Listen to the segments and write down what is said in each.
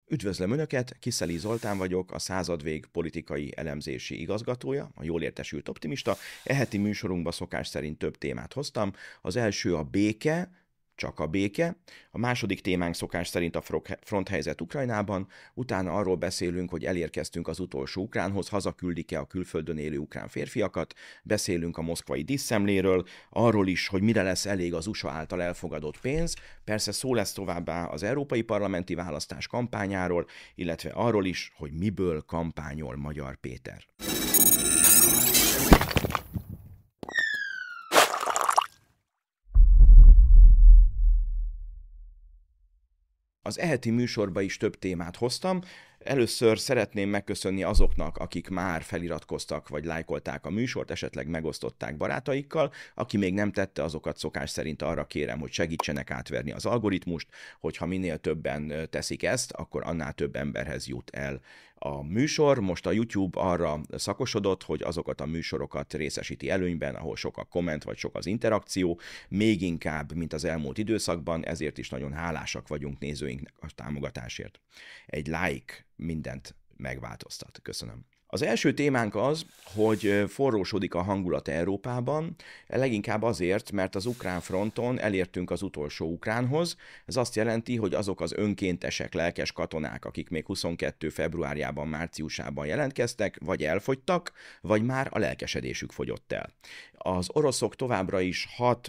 Üdvözlöm Önöket, Kiszeli Zoltán vagyok, a Századvég politikai elemzési igazgatója, a jól értesült optimista. E heti műsorunkba szokás szerint több témát hoztam. Az első a béke, csak a béke. A második témánk szokás szerint a fronthelyzet Ukrajnában. Utána arról beszélünk, hogy elérkeztünk az utolsó ukránhoz, hazaküldik-e a külföldön élő ukrán férfiakat. Beszélünk a moszkvai díszszemléről, arról is, hogy mire lesz elég az USA által elfogadott pénz. Persze szó lesz továbbá az európai parlamenti választás kampányáról, illetve arról is, hogy miből kampányol Magyar Péter. Az eheti műsorba is több témát hoztam. Először szeretném megköszönni azoknak, akik már feliratkoztak vagy lájkolták a műsort, esetleg megosztották barátaikkal. Aki még nem tette, azokat szokás szerint arra kérem, hogy segítsenek átverni az algoritmust, hogyha minél többen teszik ezt, akkor annál több emberhez jut el a műsor. Most a YouTube arra szakosodott, hogy azokat a műsorokat részesíti előnyben, ahol sok a komment vagy sok az interakció, még inkább, mint az elmúlt időszakban, ezért is nagyon hálásak vagyunk nézőinknek a támogatásért. Egy like mindent megváltoztat. Köszönöm. Az első témánk az, hogy forrósodik a hangulat Európában, leginkább azért, mert az ukrán fronton elértünk az utolsó ukránhoz. Ez azt jelenti, hogy azok az önkéntesek, lelkes katonák, akik még 22. februárjában, márciusában jelentkeztek, vagy elfogytak, vagy már a lelkesedésük fogyott el. Az oroszok továbbra is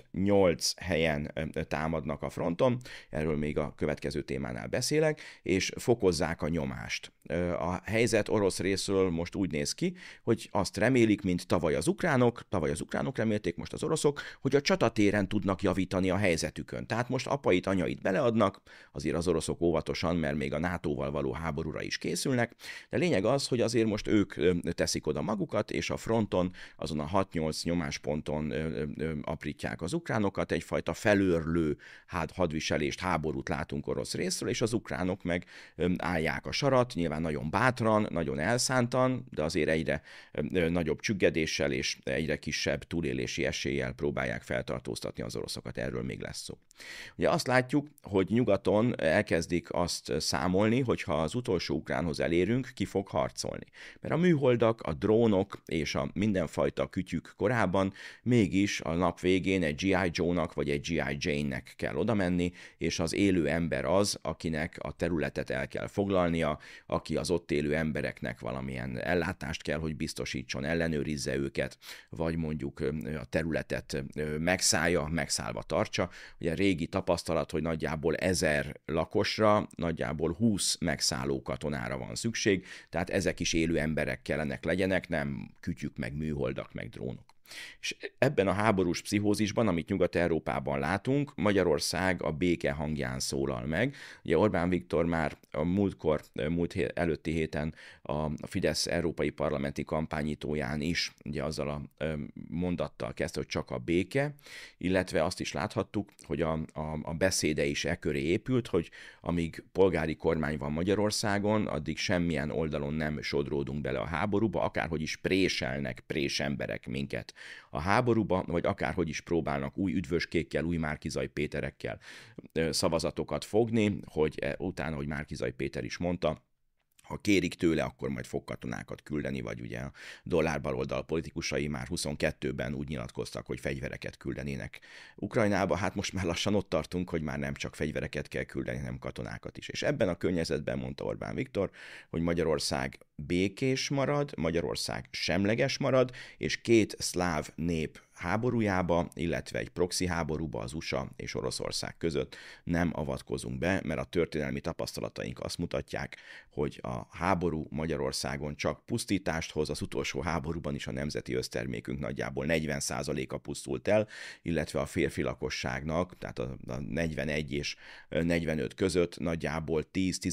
6-8 helyen támadnak a fronton, erről még a következő témánál beszélek, és fokozzák a nyomást. A helyzet orosz részről most úgy néz ki, hogy azt remélik, mint tavaly az ukránok remélték, most az oroszok, hogy a csatatéren tudnak javítani a helyzetükön. Tehát most apait, anyait beleadnak, azért az oroszok óvatosan, mert még a NATO-val való háborúra is készülnek, de lényeg az, hogy azért most ők teszik oda magukat, és a fronton, azon a 6-8 nyomásponton aprítják az ukránokat, egyfajta felőrlő hadviselést, háborút látunk orosz részről, és az ukránok meg állják a sarat, nyilván nagyon bátran, nagyon elszántan, de azért egyre nagyobb csüggedéssel és egyre kisebb túlélési eséllyel próbálják feltartóztatni az oroszokat, erről még lesz szó. Ugye azt látjuk, hogy nyugaton elkezdik azt számolni, hogy ha az utolsó ukránhoz elérünk, ki fog harcolni. Mert a műholdak, a drónok és a mindenfajta kütyük korában mégis a nap végén egy G.I. Joe-nak vagy egy G.I. Jane-nek kell odamenni, és az élő ember az, akinek a területet el kell foglalnia, aki az ott élő embereknek valamilyen ellátást kell, hogy biztosítson, ellenőrizze őket, vagy mondjuk a területet megszállva tartsa. Ugye régi tapasztalat, hogy nagyjából 1000 lakosra, nagyjából 20 megszálló katonára van szükség, tehát ezek is élő emberek kellenek legyenek, nem kütyük, meg műholdak, meg drónok. És ebben a háborús pszichózisban, amit Nyugat-Európában látunk, Magyarország a béke hangján szólal meg. Ugye Orbán Viktor már a előtti héten a Fidesz európai parlamenti kampányítóján is ugye azzal a mondattal kezdte, hogy csak a béke, illetve azt is láthattuk, hogy a beszéde is e köré épült, hogy amíg polgári kormány van Magyarországon, addig semmilyen oldalon nem sodródunk bele a háborúba, akárhogy is préselnek présemberek minket a háborúba, vagy akárhogy is próbálnak új Üdvöskékkel, új Márki-Zay Péterekkel szavazatokat fogni, hogy utána, hogy Márki-Zay Péter is mondta, ha kérik tőle, akkor majd fog katonákat küldeni, vagy ugye a dollár-baloldal politikusai már 22-ben úgy nyilatkoztak, hogy fegyvereket küldenének Ukrajnába. Hát most már lassan ott tartunk, hogy már nem csak fegyvereket kell küldeni, hanem katonákat is. És ebben a környezetben mondta Orbán Viktor, hogy Magyarország békés marad, Magyarország semleges marad, és két szláv nép háborújába, illetve egy proxy háborúba az USA és Oroszország között nem avatkozunk be, mert a történelmi tapasztalataink azt mutatják, hogy a háború Magyarországon csak pusztítást hoz, az utolsó háborúban is a nemzeti össztermékünk nagyjából 40%-a pusztult el, illetve a férfi lakosságnak, tehát a 41 és 45 között nagyjából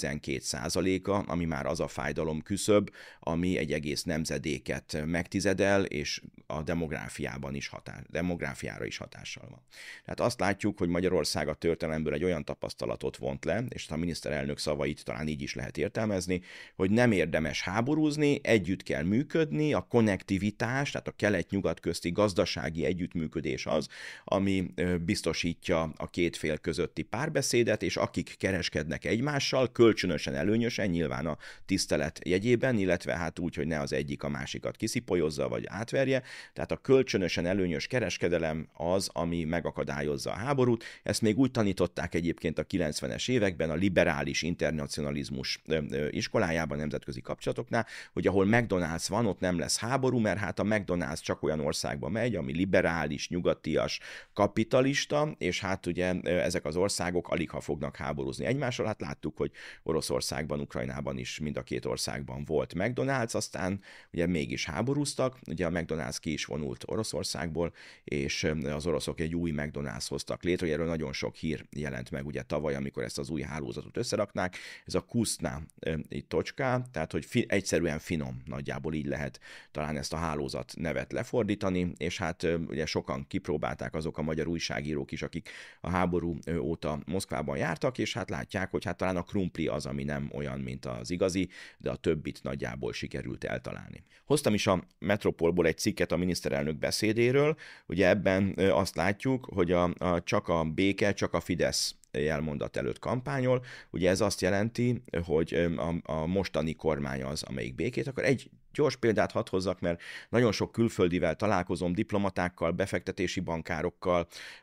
10-12%-a, ami már az a fájdalom küszöb, ami egy egész nemzedéket megtizedel, és a demográfiára is hatással van. Tehát azt látjuk, hogy Magyarország a történelemből egy olyan tapasztalatot vont le, és a miniszterelnök szavait talán így is lehet értelmezni, hogy nem érdemes háborúzni, együtt kell működni, a konnektivitás, tehát a kelet-nyugat közti gazdasági együttműködés az, ami biztosítja a két fél közötti párbeszédet, és akik kereskednek egymással, kölcsönösen előnyösen, nyilván a tisztelet jegyében, illetve hát úgy, hogy ne az egyik a másikat kiszipolyozza, vagy átverje. Tehát a kölcsönösen előnyös kereskedelem az, ami megakadályozza a háborút. Ezt még úgy tanították egyébként a 90-es években a liberális internacionalizmus iskolájában, nemzetközi kapcsolatoknál, hogy ahol McDonald's van, ott nem lesz háború, mert hát a McDonald's csak olyan országba megy, ami liberális, nyugatias, kapitalista, és hát ugye ezek az országok alig ha fognak háborúzni egymással. Hát láttuk, hogy Oroszországban, Ukrajnában is mind a két országban volt McDonald's, aztán ugye mégis háborúztak, ugye a McDonald's ki is vonult Oroszországból, és az oroszok egy új McDonald's hoztak létre, erről nagyon sok hír jelent meg ugye tavaly, amikor ezt az új hálózatot összeraknák, ez a Kusna tocská, tehát hogy egyszerűen finom, nagyjából így lehet talán ezt a hálózat nevet lefordítani, és hát ugye sokan kipróbálták, azok a magyar újságírók is, akik a háború óta Moszkvában jártak, és hát látják, hogy hát talán a krumpli az, ami nem olyan, mint az igazi, de a többit nagyjából sikerült eltalálni. Hoztam is a Metropolból egy cikket a miniszterelnök beszédéről, ugye ebben azt látjuk, hogy csak a béke, csak a Fidesz jelmondat előtt kampányol. Ugye ez azt jelenti, hogy a mostani kormány az, amelyik békét akar. Egy gyors példát hadd hozzak, mert nagyon sok külföldivel találkozom, diplomatákkal, befektetési bankárokkal,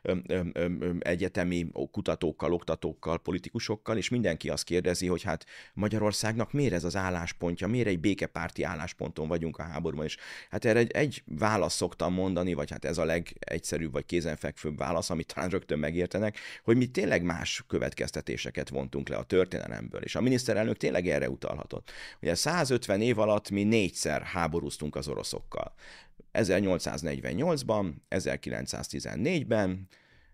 egyetemi kutatókkal, oktatókkal, politikusokkal, és mindenki azt kérdezi, hogy hát Magyarországnak miért ez az álláspontja, miért egy békepárti állásponton vagyunk a háborúban, és hát erre egy választ szoktam mondani, vagy hát ez a legegyszerűbb, vagy kézenfekvőbb válasz, amit talán rögtön megértenek, hogy mi tényleg más következtetéseket vontunk le a történelemből, és a miniszterelnök tényleg erre utalhatott. Ugye 150 év alatt mi 4-szer háborúztunk az oroszokkal. 1848-ban, 1914-ben,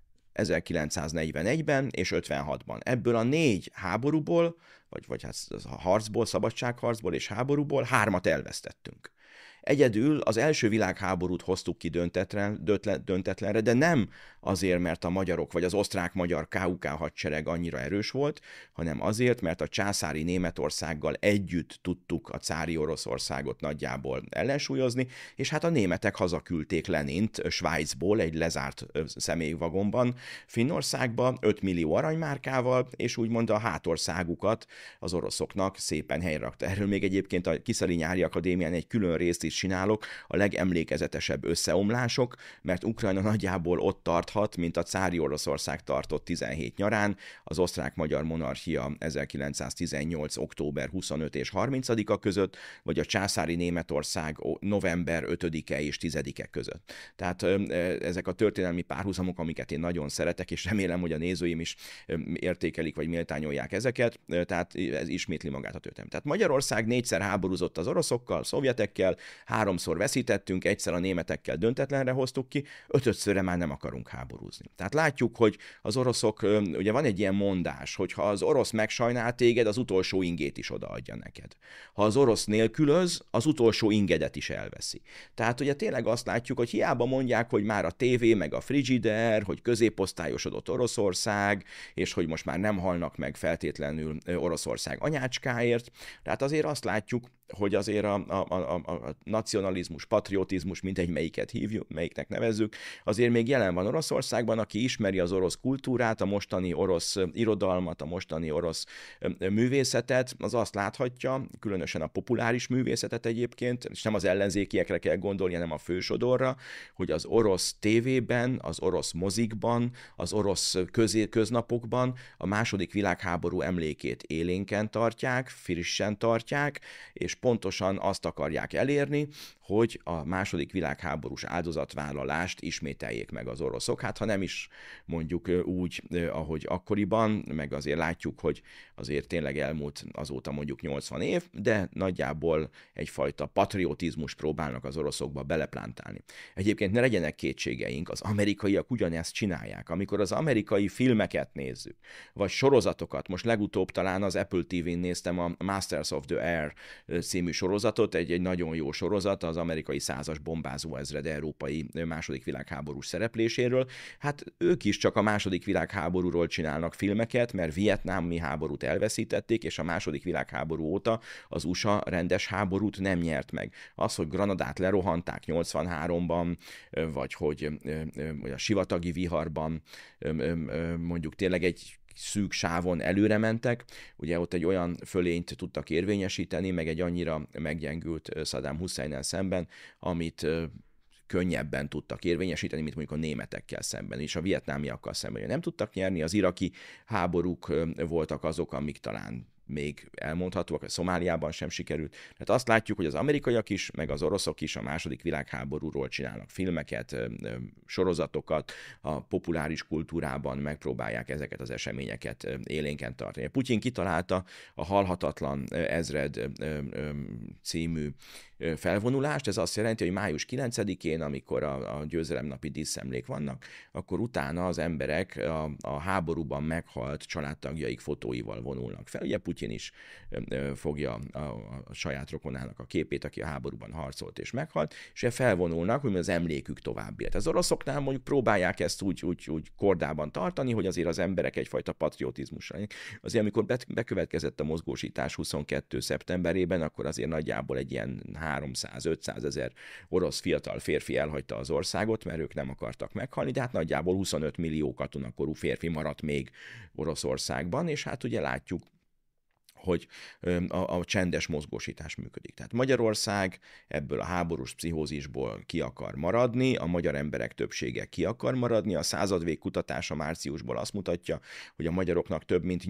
1941-ben és 56-ban. Ebből a 4 háborúból, vagy hát harcból, szabadságharcból és háborúból 3-at elvesztettünk. Egyedül az első világháborút hoztuk ki döntetlenre, de nem azért, mert a magyarok vagy az osztrák-magyar KUK hadsereg annyira erős volt, hanem azért, mert a császári Németországgal együtt tudtuk a cári Oroszországot nagyjából ellensúlyozni, és hát a németek hazaküldték Lenint Svájcból egy lezárt személyvagonban Finnországba 5 millió aranymárkával, és úgymond a hátországukat az oroszoknak szépen helyrakta. Erről még egyébként a Kiszeli Nyári Akadémián egy külön részt is csinálok, a legemlékezetesebb összeomlások, mert Ukrajna nagyjából ott tarthat, mint a cári Oroszország tartott 17 nyarán, az osztrák-magyar monarchia 1918. október 25 és 30-a között, vagy a császári Németország november 5-e és 10-e között. Tehát ezek a történelmi párhuzamok, amiket én nagyon szeretek, és remélem, hogy a nézőim is értékelik, vagy méltányolják ezeket, tehát ez ismétli magát a történelem. Tehát Magyarország 4-szer háborúzott az oroszokkal, szovjetekkel, 3-szor veszítettünk, egyszer a németekkel döntetlenre hoztuk ki, 5-szörre már nem akarunk háborúzni. Tehát látjuk, hogy az oroszok, ugye van egy ilyen mondás, hogy ha az orosz megsajnál téged, az utolsó ingét is odaadja neked. Ha az orosz nélkülöz, az utolsó ingedet is elveszi. Tehát ugye tényleg azt látjuk, hogy hiába mondják, hogy már a tévé, meg a frigider, hogy középosztályosodott Oroszország, és hogy most már nem halnak meg feltétlenül Oroszország anyácskáért. Tehát azért azt látjuk, hogy azért a nacionalizmus, patriotizmus, mindegy melyiket hívjuk, melyiknek nevezzük, azért még jelen van Oroszországban, aki ismeri az orosz kultúrát, a mostani orosz irodalmat, a mostani orosz művészetet, az azt láthatja, különösen a populáris művészetet egyébként, és nem az ellenzékiekre kell gondolni, hanem a fősodorra, hogy az orosz tévében, az orosz mozikban, az orosz köznapokban a második világháború emlékét élénken tartják, frissen tartják, és pontosan azt akarják elérni, hogy a második világháborús áldozatvállalást ismételjék meg az oroszok. Hát ha nem is mondjuk úgy, ahogy akkoriban, meg azért látjuk, hogy azért tényleg elmúlt azóta mondjuk 80 év, de nagyjából egyfajta patriotizmus próbálnak az oroszokba beleplántálni. Egyébként ne legyenek kétségeink, az amerikaiak ugyanezt csinálják. Amikor az amerikai filmeket nézzük, vagy sorozatokat, most legutóbb talán az Apple TV-n néztem a Masters of the Air című sorozatot, egy nagyon jó sorozat az amerikai 100-as bombázó ezred európai második világháborús szerepléséről. Hát ők is csak a második világháborúról csinálnak filmeket, mert vietnámi háborút elveszítették, és a második világháború óta az USA rendes háborút nem nyert meg. Az, hogy Granadát lerohanták 83-ban, vagy hogy a sivatagi viharban mondjuk tényleg egy szűk sávon előre mentek, ugye ott egy olyan fölényt tudtak érvényesíteni, meg egy annyira meggyengült Saddam Husseinnel szemben, amit könnyebben tudtak érvényesíteni, mint mondjuk a németekkel szemben, és a vietnámiakkal szemben. Nem tudtak nyerni, az iraki háborúk voltak azok, amik talán még elmondhatóak, a Szomáliában sem sikerült. Tehát azt látjuk, hogy az amerikaiak is, meg az oroszok is a második világháborúról csinálnak filmeket, sorozatokat, a populáris kultúrában megpróbálják ezeket az eseményeket élénken tartani. Putyin kitalálta a Halhatatlan ezred című felvonulást, ez azt jelenti, hogy május 9-én, amikor a győzelemnapi díszemlék vannak, akkor utána az emberek a háborúban meghalt családtagjaik fotóival vonulnak fel. Ugye Putyin is fogja a saját rokonának a képét, aki a háborúban harcolt és meghalt, és felvonulnak, hogy az emlékük tovább élt. Az oroszoknál mondjuk próbálják ezt úgy kordában tartani, hogy azért az emberek egyfajta patriotizmusra. Azért amikor bekövetkezett a mozgósítás 22. szeptemberében, akkor azért nagyjából egy ilyen 300-500 ezer orosz fiatal férfi elhagyta az országot, mert ők nem akartak meghalni, de hát nagyjából 25 millió katonakorú férfi maradt még Oroszországban, és hát ugye látjuk, hogy a csendes mozgósítás működik. Tehát Magyarország ebből a háborús pszichózisból ki akar maradni, a magyar emberek többsége ki akar maradni, a századvég kutatása márciusból azt mutatja, hogy a magyaroknak több mint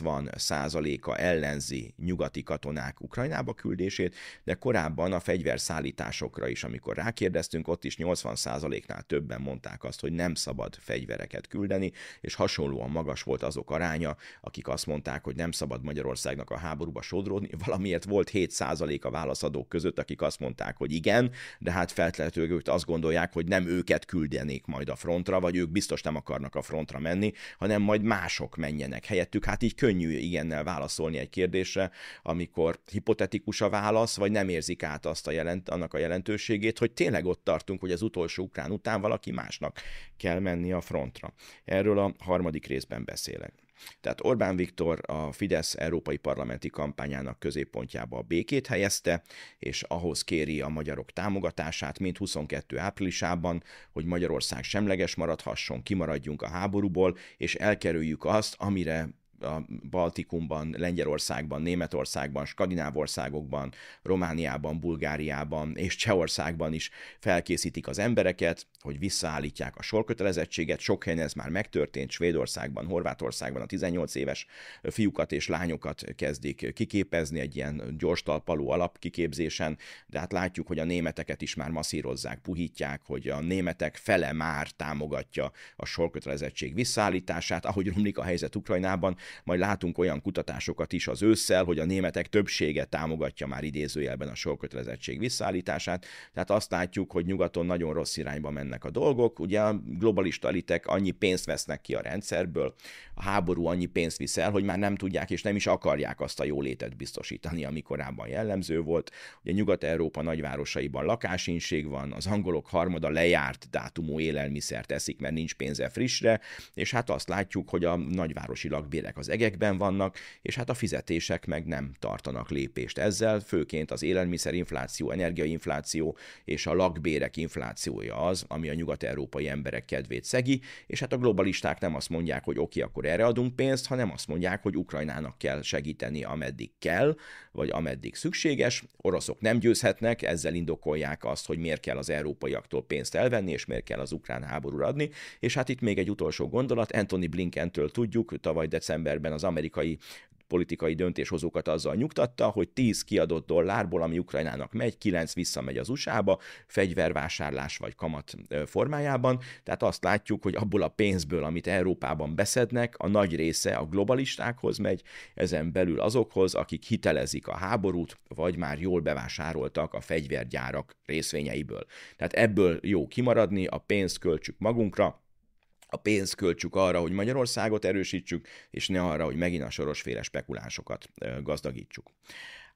80%-a ellenzi nyugati katonák Ukrajnába küldését, de korábban a fegyverszállításokra is, amikor rákérdeztünk, ott is 80%-nál többen mondták azt, hogy nem szabad fegyvereket küldeni, és hasonlóan magas volt azok aránya, akik azt mondták, hogy nem szabad Magyarország a háborúba sodródni, valamiért volt 7% a válaszadók között, akik azt mondták, hogy igen, de hát feltehetőleg ők azt gondolják, hogy nem őket küldenék majd a frontra, vagy ők biztos nem akarnak a frontra menni, hanem majd mások menjenek helyettük. Hát így könnyű igennel válaszolni egy kérdésre, amikor hipotetikus a válasz, vagy nem érzik át azt annak a jelentőségét, hogy tényleg ott tartunk, hogy az utolsó ukrán után valaki másnak kell menni a frontra. Erről a harmadik részben beszélek. Tehát Orbán Viktor a Fidesz európai parlamenti kampányának középpontjába a békét helyezte, és ahhoz kéri a magyarok támogatását, mint 22 áprilisában, hogy Magyarország semleges maradhasson, kimaradjunk a háborúból, és elkerüljük azt, amire a Baltikumban, Lengyelországban, Németországban, Skandináv országokban, Romániában, Bulgáriában és Csehországban is felkészítik az embereket, hogy visszaállítják a sorkötelezettséget. Sok helyen ez már megtörtént, Svédországban, Horvátországban a 18 éves fiúkat és lányokat kezdik kiképezni egy ilyen gyorstalpaló alapkiképzésen, de hát látjuk, hogy a németeket is már masszírozzák, puhítják, hogy a németek fele már támogatja a sorkötelezettség visszaállítását, ahogy romlik a helyzet Ukrajnában, majd látunk olyan kutatásokat is az ősszel, hogy a németek többsége támogatja már idézőjelben a sorkötelezettség visszaállítását, tehát azt látjuk, hogy nyugaton nagyon rossz irányba mennek a dolgok, ugye a globalista elitek annyi pénzt vesznek ki a rendszerből, a háború annyi pénzt visz el, hogy már nem tudják és nem is akarják azt a jólétet biztosítani, ami korábban jellemző volt. Ugye Nyugat-Európa nagyvárosaiban lakásinség van, az angolok harmada lejárt dátumú élelmiszert eszik, mert nincs pénze frissre, és hát azt látjuk, hogy a nagyvárosi lakbérek az egekben vannak, és hát a fizetések meg nem tartanak lépést ezzel, főként az élelmiszerinfláció, energiainfláció és a lakbérek inflációja az, ami a nyugat-európai emberek kedvét szegi, és hát a globalisták nem azt mondják, hogy oké, akkor erre adunk pénzt, hanem azt mondják, hogy Ukrajnának kell segíteni, ameddig kell, vagy ameddig szükséges. Oroszok nem győzhetnek, ezzel indokolják azt, hogy miért kell az európaiaktól pénzt elvenni, és miért kell az ukrán háborúra adni. És hát itt még egy utolsó gondolat, Antony Blinkentől tudjuk, tavaly decemberben az amerikai politikai döntéshozókat azzal nyugtatta, hogy 10 kiadott dollárból, ami Ukrajnának megy, 9 visszamegy az USA-ba, fegyvervásárlás vagy kamat formájában. Tehát azt látjuk, hogy abból a pénzből, amit Európában beszednek, a nagy része a globalistákhoz megy, ezen belül azokhoz, akik hitelezik a háborút, vagy már jól bevásároltak a fegyvergyárak részvényeiből. Tehát ebből jó kimaradni, a pénzt költsük magunkra, a pénzt költsük arra, hogy Magyarországot erősítsük, és ne arra, hogy megint a sorosféle spekulánsokat gazdagítsuk.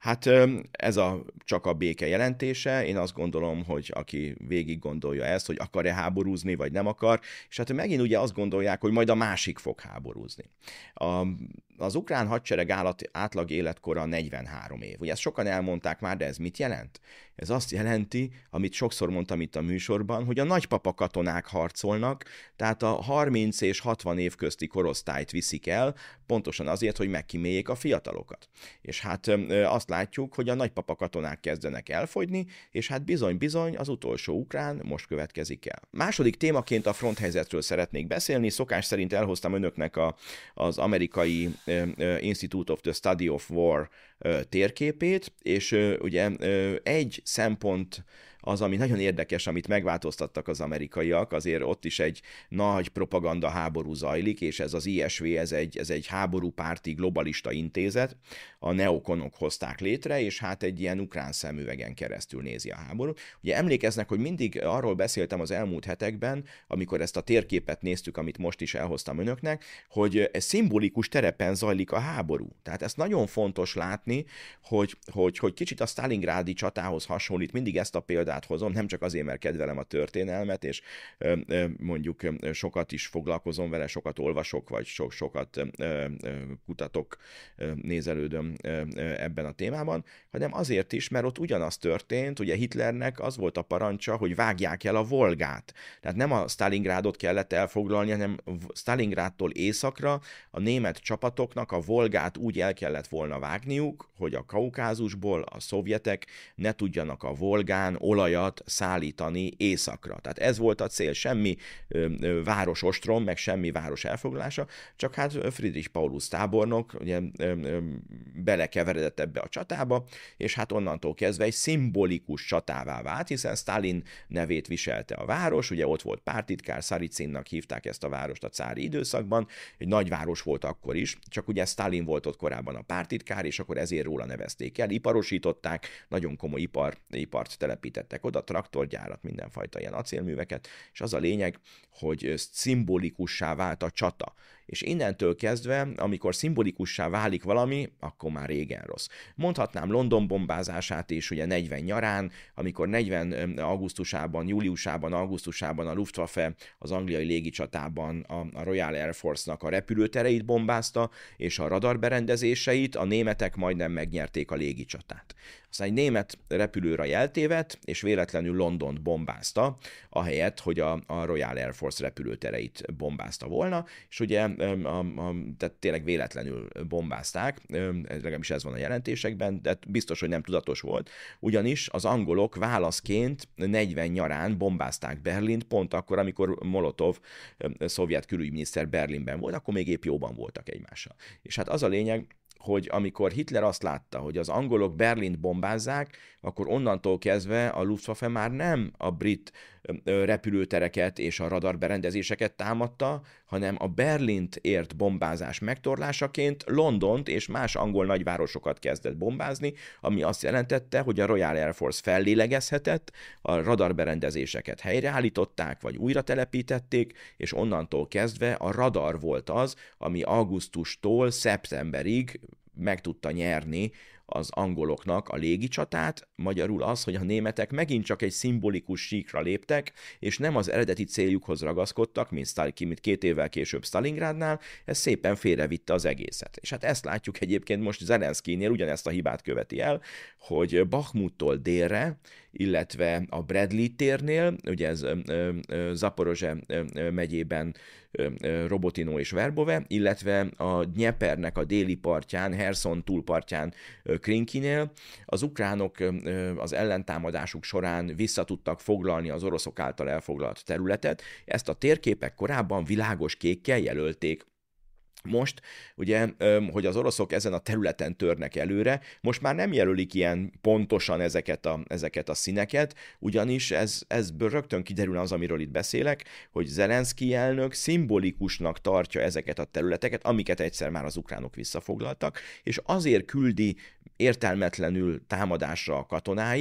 Hát ez csak a béke jelentése. Én azt gondolom, hogy aki végig gondolja ezt, hogy akar-e háborúzni, vagy nem akar, és hát megint ugye azt gondolják, hogy majd a másik fog háborúzni. Az ukrán hadsereg átlag életkora 43 év. Ugye ezt sokan elmondták már, de ez mit jelent? Ez azt jelenti, amit sokszor mondtam itt a műsorban, hogy a nagypapa katonák harcolnak, tehát a 30 és 60 év közti korosztályt viszik el, pontosan azért, hogy megkíméljék a fiatalokat. És hát azt látjuk, hogy a nagypapa katonák kezdenek elfogyni, és hát bizony-bizony az utolsó ukrán most következik el. Második témaként a fronthelyzetről szeretnék beszélni. Szokás szerint elhoztam önöknek az amerikai Institute of the Study of War térképét, és ugye egy szempont az, ami nagyon érdekes, amit megváltoztattak az amerikaiak, azért ott is egy nagy propaganda háború zajlik, és ez az ISV, ez egy háborúpárti globalista intézet, a neokonok hozták létre, és hát egy ilyen ukrán szemüvegen keresztül nézi a háborút. Ugye emlékeznek, hogy mindig arról beszéltem az elmúlt hetekben, amikor ezt a térképet néztük, amit most is elhoztam önöknek, hogy ez szimbolikus terepen zajlik a háború. Tehát ezt nagyon fontos látni, hogy kicsit a sztálingrádi csatához hasonlít, mindig ezt a példát hozom, nem csak azért, mert kedvelem a történelmet, és mondjuk sokat is foglalkozom vele, sokat olvasok, vagy sokat kutatok, nézelődöm ebben a témában, hanem azért is, mert ott ugyanaz történt, ugye Hitlernek az volt a parancsa, hogy vágják el a Volgát. Tehát nem a Sztálingrádot kellett elfoglalni, hanem Sztálingrádtól északra a német csapatoknak a Volgát úgy el kellett volna vágniuk, hogy a Kaukázusból a szovjetek ne tudjanak a Volgán olajat szállítani északra. Tehát ez volt a cél, semmi városostrom, meg semmi város elfoglalása, csak hát Friedrich Paulus tábornok ugye, belekeveredett ebbe a csatába, és hát onnantól kezdve egy szimbolikus csatává vált, hiszen Sztálin nevét viselte a város, ugye ott volt pártitkár, Szaricinnak hívták ezt a várost a cári időszakban, egy nagyváros volt akkor is, csak ugye Sztálin volt ott korábban a pártitkár, és akkor ezért róla nevezték el, iparosították, nagyon komoly ipart telepítettek oda, traktorgyárat, mindenfajta ilyen acélműveket, és az a lényeg, hogy szimbolikussá vált a csata. És innentől kezdve, amikor szimbolikussá válik valami, akkor már régen rossz. Mondhatnám London bombázását is, ugye 40 nyarán, amikor 40 júliusában, augusztusában a Luftwaffe az angliai légicsatában a Royal Air Force-nak a repülőtereit bombázta, és a radarberendezéseit, a németek majdnem megnyerték a légicsatát. Aztán egy német repülőre eltévedt, és véletlenül Londont bombázta, ahelyett, hogy a Royal Air Force repülőtereit bombázta volna, és ugye tehát tényleg véletlenül bombázták, legalábbis ez van a jelentésekben, de biztos, hogy nem tudatos volt, ugyanis az angolok válaszként 40 nyarán bombázták Berlint, pont akkor, amikor Molotov szovjet külügyminiszter Berlinben volt, akkor még épp jóban voltak egymással. És hát az a lényeg, hogy amikor Hitler azt látta, hogy az angolok Berlint bombázzák, akkor onnantól kezdve a Luftwaffe már nem a brit repülőtereket és a radarberendezéseket támadta, hanem a Berlint ért bombázás megtorlásaként Londont és más angol nagyvárosokat kezdett bombázni, ami azt jelentette, hogy a Royal Air Force fellélegezhetett, a radarberendezéseket helyreállították, vagy újra telepítették, és onnantól kezdve a radar volt az, ami augusztustól szeptemberig meg tudta nyerni az angoloknak a légicsatát, magyarul az, hogy a németek megint csak egy szimbolikus síkra léptek, és nem az eredeti céljukhoz ragaszkodtak, mint 2 évvel később Sztalingrádnál, ez szépen félrevitte az egészet. És hát ezt látjuk egyébként most Zelenszkijnél, ugyanezt a hibát követi el, hogy Bakhmuttól délre, illetve a Bradley térnél, ugye ez Zaporozse megyében Robotino és Verbove, illetve a Dnyepernek a déli partján, Herson túlpartján Krinkinél az ukránok az ellentámadásuk során vissza tudtak foglalni az oroszok által elfoglalt területet. Ezt a térképek korábban világos kékkel jelölték. Most, ugye, hogy az oroszok ezen a területen törnek előre, most már nem jelölik ilyen pontosan ezeket a színeket, ugyanis ezből rögtön kiderül az, amiről itt beszélek, hogy Zelenszkij elnök szimbolikusnak tartja ezeket a területeket, amiket egyszer már az ukránok visszafoglaltak, és azért küldi értelmetlenül támadásra a katonáit,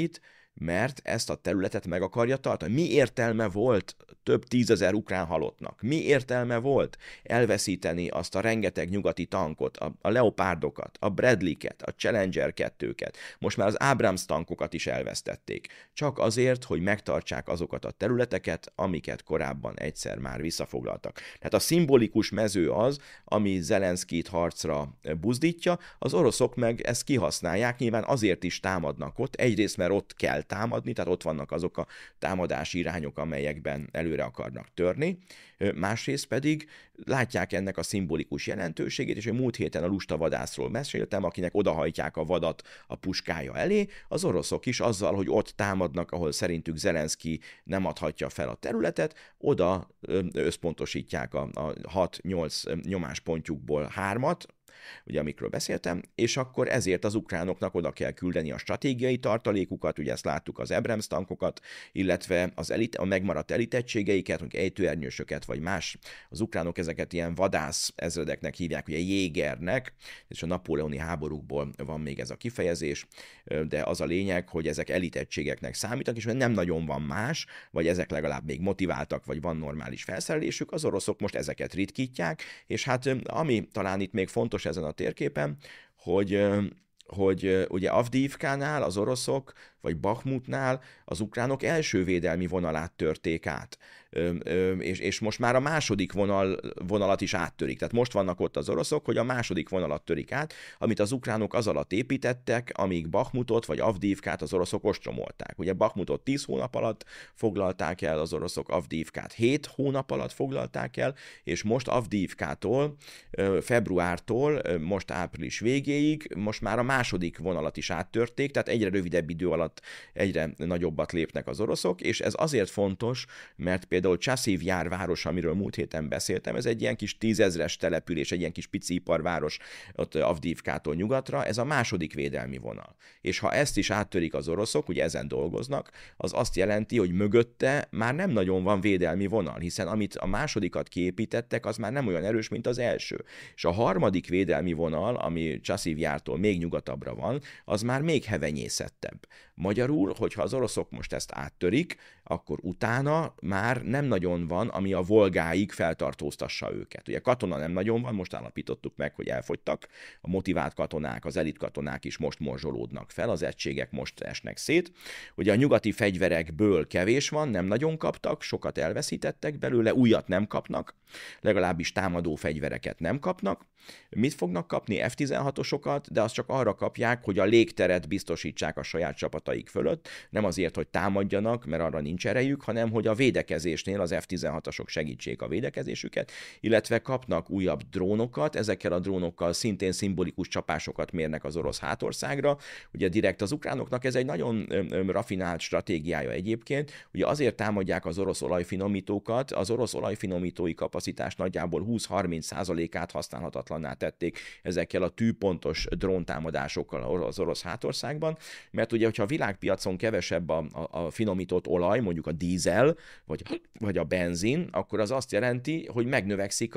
mert ezt a területet meg akarja tartani. Mi értelme volt több tízezer ukrán halottnak? Mi értelme volt elveszíteni azt a rengeteg nyugati tankot, a Leopárdokat, a Bradley-ket, a Challenger 2-ket, most már az Abrams tankokat is elvesztették, csak azért, hogy megtartsák azokat a területeket, amiket korábban egyszer már visszafoglaltak. Tehát a szimbolikus mező az, ami Zelenszkijt harcra buzdítja, az oroszok meg ezt kihasználják, nyilván azért is támadnak ott, egyrészt mert ott kell támadni, tehát ott vannak azok a támadási irányok, amelyekben előre akarnak törni, másrészt pedig látják ennek a szimbolikus jelentőségét, és a múlt héten a lusta vadászról meséltem, akinek odahajtják a vadat a puskája elé, az oroszok is azzal, hogy ott támadnak, ahol szerintük Zelenszkij nem adhatja fel a területet, oda összpontosítják a 6-8 nyomáspontjukból 3-at, ugye amikről beszéltem, és akkor ezért az ukránoknak oda kell küldeni a stratégiai tartalékukat, ugye ezt láttuk az Abrams tankokat, illetve a megmaradt elitegységeiket, mondjuk ejtőernyősöket, vagy más, az ukránok ezeket ilyen vadász ezredeknek hívják, ugye jégernek, és a napóleoni háborúkból van még ez a kifejezés, de az a lényeg, hogy ezek elitegységeknek számítanak, és nem nagyon van más, vagy ezek legalább még motiváltak, vagy van normális felszerelésük, az oroszok most ezeket ritkítják, és hát ami talán itt még fontos ezen a térképen, hogy ugye Avdiivkánál az oroszok, vagy Bakhmutnál az ukránok első védelmi vonalát törték át, és most már a második vonalat is áttörik. Tehát most vannak ott az oroszok, hogy a második vonalat törik át, amit az ukránok az alatt építettek, amíg Bakhmutot vagy Avdiivkát az oroszok ostromolták. Ugye Bakhmutot 10 hónap alatt foglalták el az oroszok, Avdiivkát 7 hónap alatt foglalták el, és most Avdiivkától, februártól, most április végéig, most már a második vonalat is áttörték, tehát egyre rövidebb idő alatt egyre nagyobbat lépnek az oroszok, és ez azért fontos, mert például Csasszív Jár város, amiről múlt héten beszéltem, ez egy ilyen kis 10 000-es település, egy ilyen kis pici iparváros ott Avdiivkától nyugatra, ez a második védelmi vonal. És ha ezt is áttörik az oroszok, ugye ezen dolgoznak, az azt jelenti, hogy mögötte már nem nagyon van védelmi vonal, hiszen amit a másodikat kiépítettek, az már nem olyan erős, mint az első. És a harmadik védelmi vonal, ami Csasszív Jártól még nyugatabbra van, az már még hevenyészettebb. Magyarul, hogyha az oroszok most ezt áttörik, akkor utána már nem nagyon van, ami a Volgáig feltartóztassa őket. Ugye katona nem nagyon van, most állapítottuk meg, hogy elfogytak, a motivált katonák, az elit katonák is most morzsolódnak fel, az egységek most esnek szét. Ugye a nyugati fegyverekből kevés van, nem nagyon kaptak, sokat elveszítettek belőle, újat nem kapnak, legalábbis támadó fegyvereket nem kapnak. Mit fognak kapni? F-16-osokat, de azt csak arra kapják, hogy a légteret biztosítsák a saját csapataik fölött, nem azért, hogy támadjanak, mert arra nincs erejük, hanem hogy a védekezésnél az F-16-osok segítsék a védekezésüket, illetve kapnak újabb drónokat, ezekkel a drónokkal szintén szimbolikus csapásokat mérnek az orosz hátországra. Ugye direkt az ukránoknak ez egy nagyon rafinált stratégiája egyébként, ugye azért támadják az orosz olajfinomítókat, az orosz olajfinomítói kapacitás nagyjából 20-30%-át használhatatlanná tették ezekkel a tűpontos dróntámadásokkal az orosz hátországban, mert ugye, hogyha a világpiacon kevesebb a finomított olaj, mondjuk a dízel, vagy a benzin, akkor az azt jelenti, hogy megnövekszik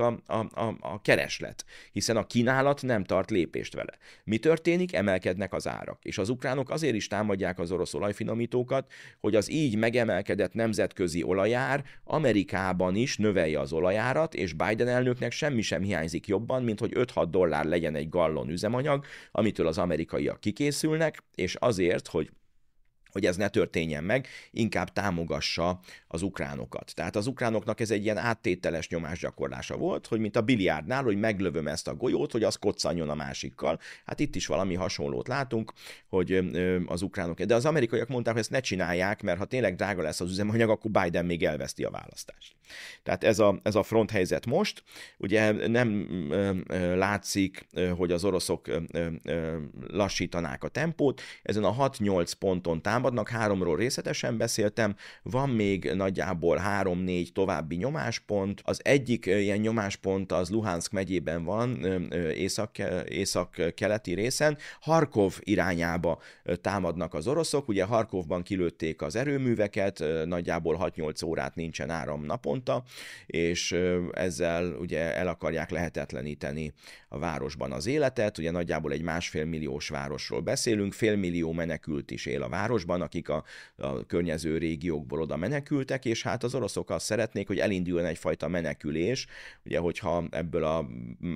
a kereslet, hiszen a kínálat nem tart lépést vele. Mi történik? Emelkednek az árak. És az ukránok azért is támadják az orosz olajfinomítókat, hogy az így megemelkedett nemzetközi olajár Amerikában is növelje az olajárat, és Biden elnöknek semmi sem hiányzik jobban, mint hogy $5-6 legyen egy gallon üzemanyag, amitől az amerikaiak kikészülnek, és azért, hogy ez ne történjen meg, inkább támogassa az ukránokat. Tehát az ukránoknak ez egy ilyen áttételes nyomásgyakorlása volt, hogy mint a biliárdnál, hogy meglövöm ezt a golyót, hogy az koccanjon a másikkal. Hát itt is valami hasonlót látunk, hogy az ukránok, de az amerikaiak mondták, hogy ezt ne csinálják, mert ha tényleg drága lesz az üzemanyag, akkor Biden még elveszti a választást. Tehát ez a front helyzet most. Ugye nem látszik, hogy az oroszok lassítanák a tempót. Ezen a 6-8 ponton támadnak, 3-ról részletesen beszéltem, van még nagyjából 3-4 további nyomáspont. Az egyik ilyen nyomáspont az Luhanszk megyében van, észak-keleti részen. Harkov irányába támadnak az oroszok, ugye Harkovban kilőtték az erőműveket, nagyjából 6-8 órát nincsen áram naponta, és ezzel ugye el akarják lehetetleníteni a városban az életet, ugye nagyjából egy 1,5 milliós városról beszélünk, 500 000 menekült is él a városban, Ukrajnában, akik a környező régiókból oda menekültek, és hát az oroszok azt szeretnék, hogy elinduljon egyfajta menekülés, ugye, hogyha ebből a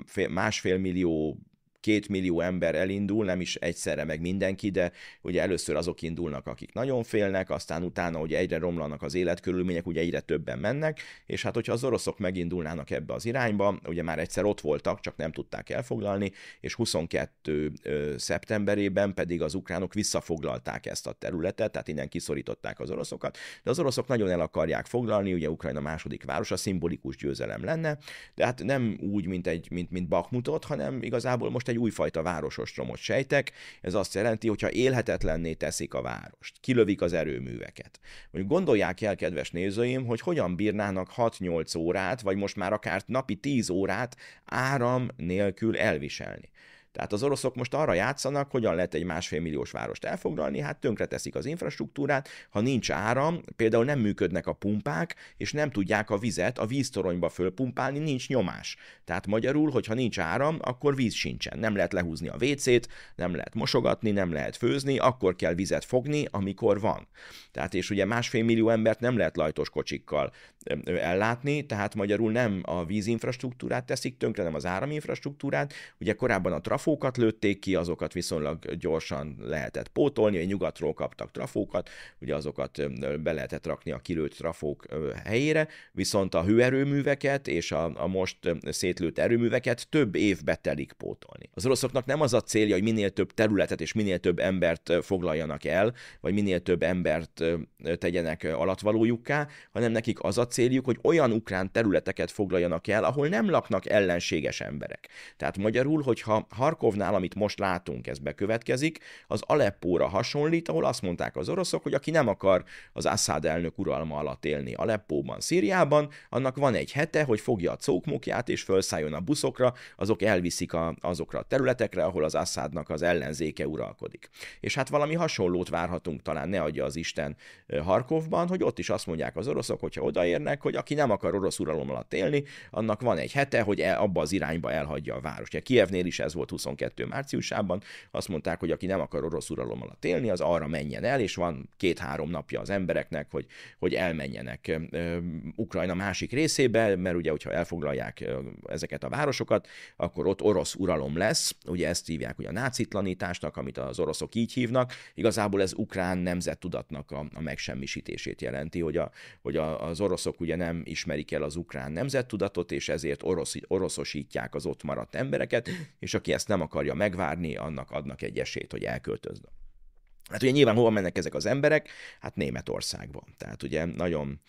1,5 millió 2 millió ember elindul, nem is egyszerre meg mindenki, de ugye először azok indulnak, akik nagyon félnek, aztán utána ugye egyre romlanak az életkörülmények, ugye egyre többen mennek, és hát hogyha az oroszok megindulnának ebbe az irányba, ugye már egyszer ott voltak, csak nem tudták elfoglalni, és 22. szeptemberében pedig az ukránok visszafoglalták ezt a területet, tehát innen kiszorították az oroszokat, de az oroszok nagyon el akarják foglalni, ugye Ukrajna második városa, szimbolikus győzelem lenne, de hát nem úgy, mint Bakhmutot, hanem igazából most egy újfajta városostromot sejtek. Ez azt jelenti, hogyha élhetetlenné teszik a várost, kilövik az erőműveket. Mondjuk gondolják el, kedves nézőim, hogy hogyan bírnának 6-8 órát, vagy most már akár napi 10 órát áram nélkül elviselni. Tehát az oroszok most arra játszanak, hogyan lehet egy 1,5 milliós várost elfoglalni, hát tönkreteszik az infrastruktúrát, ha nincs áram, például nem működnek a pumpák, és nem tudják a vizet a víztoronyba fölpumpálni, nincs nyomás. Tehát magyarul, hogyha nincs áram, akkor víz sincsen. Nem lehet lehúzni a WC-t, nem lehet mosogatni, nem lehet főzni, akkor kell vizet fogni, amikor van. Tehát és ugye 1,5 millió embert nem lehet lajtos kocsikkal ellátni, tehát magyarul nem a vízinfrastruktúrát teszik tönkre, nem az áraminfrastruktúrát. Ugye korábban a trafókat lőtték ki, azokat viszonylag gyorsan lehetett pótolni, hogy nyugatról kaptak trafókat, ugye azokat be lehetett rakni a kilőtt trafók helyére, viszont a hőerőműveket és a most szétlőtt erőműveket több évbe telik pótolni. Az oroszoknak nem az a célja, hogy minél több területet és minél több embert foglaljanak el, vagy minél több embert tegyenek alatvalójukká, hanem nekik az a céljuk, hogy olyan ukrán területeket foglaljanak el, ahol nem laknak ellenséges emberek. Tehát magyarul, hogyha Harkovnál, amit most látunk, ez bekövetkezik, az Aleppóra hasonlít, ahol azt mondták az oroszok, hogy aki nem akar az Assad elnök uralma alatt élni Aleppóban, Szíriában, annak van egy hete, hogy fogja a cókmokját és felszálljon a buszokra, azok elviszik azokra a területekre, ahol az Assadnak az ellenzéke uralkodik. És hát valami hasonlót várhatunk talán, ne adja az Isten, Harkovban, hogy ott is azt mondják az oroszok, hogyha odaérnek, hogy aki nem akar orosz uralom alatt élni, annak van egy hete, hogy abba az irányba elhagyja a várost. Ugye Kijevnél is ez volt 22. márciusában, azt mondták, hogy aki nem akar orosz uralom alatt élni, az arra menjen el, és van 2-3 napja az embereknek, hogy elmenjenek Ukrajna másik részébe, mert ugye, hogyha elfoglalják ezeket a városokat, akkor ott orosz uralom lesz, ugye ezt hívják ugye a nácitlanításnak, amit az oroszok így hívnak, igazából ez ukrán nemzettudatnak a megsemmisítését jelenti, hogy az oroszok ugye nem ismerik el az ukrán nemzettudatot, és ezért oroszosítják az ott maradt embereket, és aki ezt nem akarja megvárni, annak adnak egy esélyt, hogy elköltözzön. Hát ugye nyilván hova mennek ezek az emberek? Hát Németországba. Tehát ugye nagyon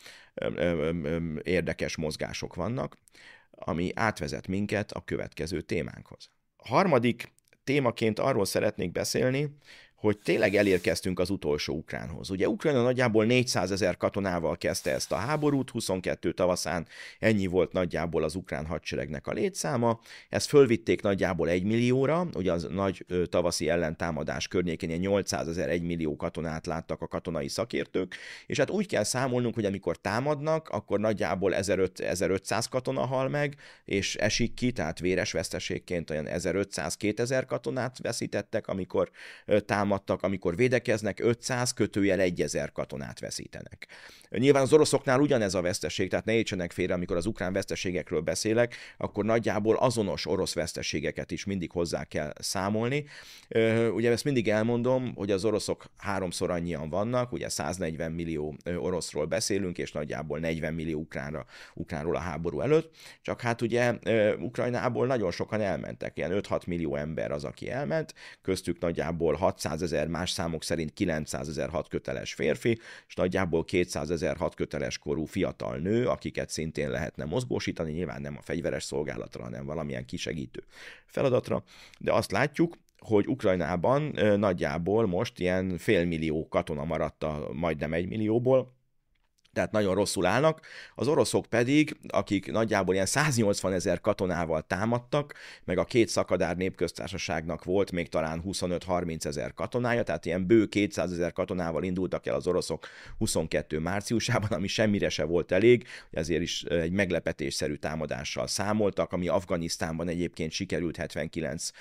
érdekes mozgások vannak, ami átvezet minket a következő témánkhoz. A harmadik témaként arról szeretnék beszélni, hogy tényleg elérkeztünk az utolsó ukránhoz. Ugye Ukrajna nagyjából 400 000 katonával kezdte ezt a háborút, 22 tavaszán ennyi volt nagyjából az ukrán hadseregnek a létszáma, ezt fölvitték nagyjából 1 millióra, ugye az nagy tavaszi ellentámadás környékén 800 000, 1 millió katonát láttak a katonai szakértők, és hát úgy kell számolnunk, hogy amikor támadnak, akkor nagyjából 1500 katona hal meg, és esik ki, tehát véres veszteségként olyan 1500-2000 katonát veszítettek, amikor támadtak, amikor védekeznek, 500-1000 katonát veszítenek. Nyilván az oroszoknál ugyanez a veszteség, tehát ne értsenek félre, amikor az ukrán veszteségekről beszélek, akkor nagyjából azonos orosz veszteségeket is mindig hozzá kell számolni. Ugye ezt mindig elmondom, hogy az oroszok 3-szor annyian vannak, ugye 140 millió oroszról beszélünk, és nagyjából 40 millió ukránról a háború előtt, csak hát ugye Ukrajnából nagyon sokan elmentek, ilyen 5-6 millió ember az, aki elment, köztük nagyjából 600 000, más számok szerint 900 000 hadköteles férfi, és nagyjából 200 000 hadköteles korú fiatal nő, akiket szintén lehetne mozgósítani, nyilván nem a fegyveres szolgálatra, hanem valamilyen kisegítő feladatra, de azt látjuk, hogy Ukrajnában nagyjából most ilyen 500 000 katona maradt majdnem 1 millióból, tehát nagyon rosszul állnak. Az oroszok pedig, akik nagyjából ilyen 180 000 katonával támadtak, meg a két szakadár népköztársaságnak volt még talán 25-30 000 katonája, tehát ilyen bő 200 000 katonával indultak el az oroszok 22 márciusában, ami semmire se volt elég, ezért is egy meglepetésszerű támadással számoltak, ami Afganisztánban egyébként sikerült 79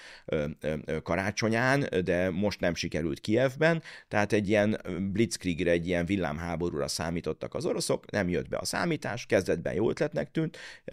karácsonyán, de most nem sikerült Kijevben, tehát egy ilyen blitzkriegre, egy ilyen villámháborúra számítottak az oroszok, nem jött be a számítás, kezdetben jó ötletnek tűnt,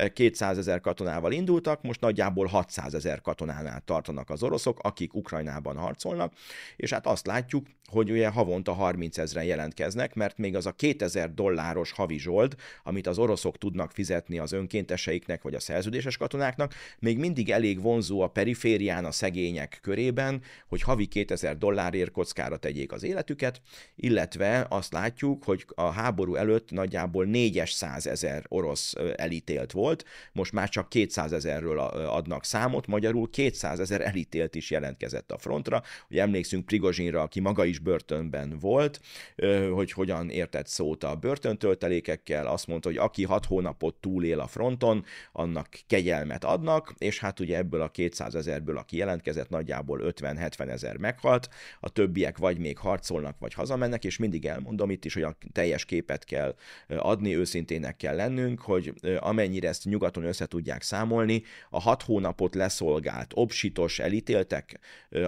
200 000 katonával indultak, most nagyjából 600 000 katonánál tartanak az oroszok, akik Ukrajnában harcolnak, és hát azt látjuk, hogy ugye havonta 30 000-en jelentkeznek, mert még az a $2000 havi zsold, amit az oroszok tudnak fizetni az önkénteseiknek vagy a szerződéses katonáknak, még mindig elég vonzó a periférián, a szegények körében, hogy havi $2000 kockára tegyék az életüket, illetve azt látjuk, hogy a háború előtt nagyjából 400 000 orosz elítélt volt, most már csak 200 000-ről adnak számot, magyarul 200 000 elítélt is jelentkezett a frontra. Ugye emlékszünk Prigozsinra, aki maga is börtönben volt, hogy hogyan értett szót a börtöntöltelékekkel, azt mondta, hogy aki 6 hónapot túlél a fronton, annak kegyelmet adnak, és hát ugye ebből a 200 000-ből, aki jelentkezett, nagyjából 50-70 000 meghalt, a többiek vagy még harcolnak, vagy hazamennek, és mindig elmondom itt is, hogy a teljes képet kell adni, őszintének kell lennünk, hogy amennyire ezt nyugaton össze tudják számolni, a 6 hónapot leszolgált, obsitos elítéltek,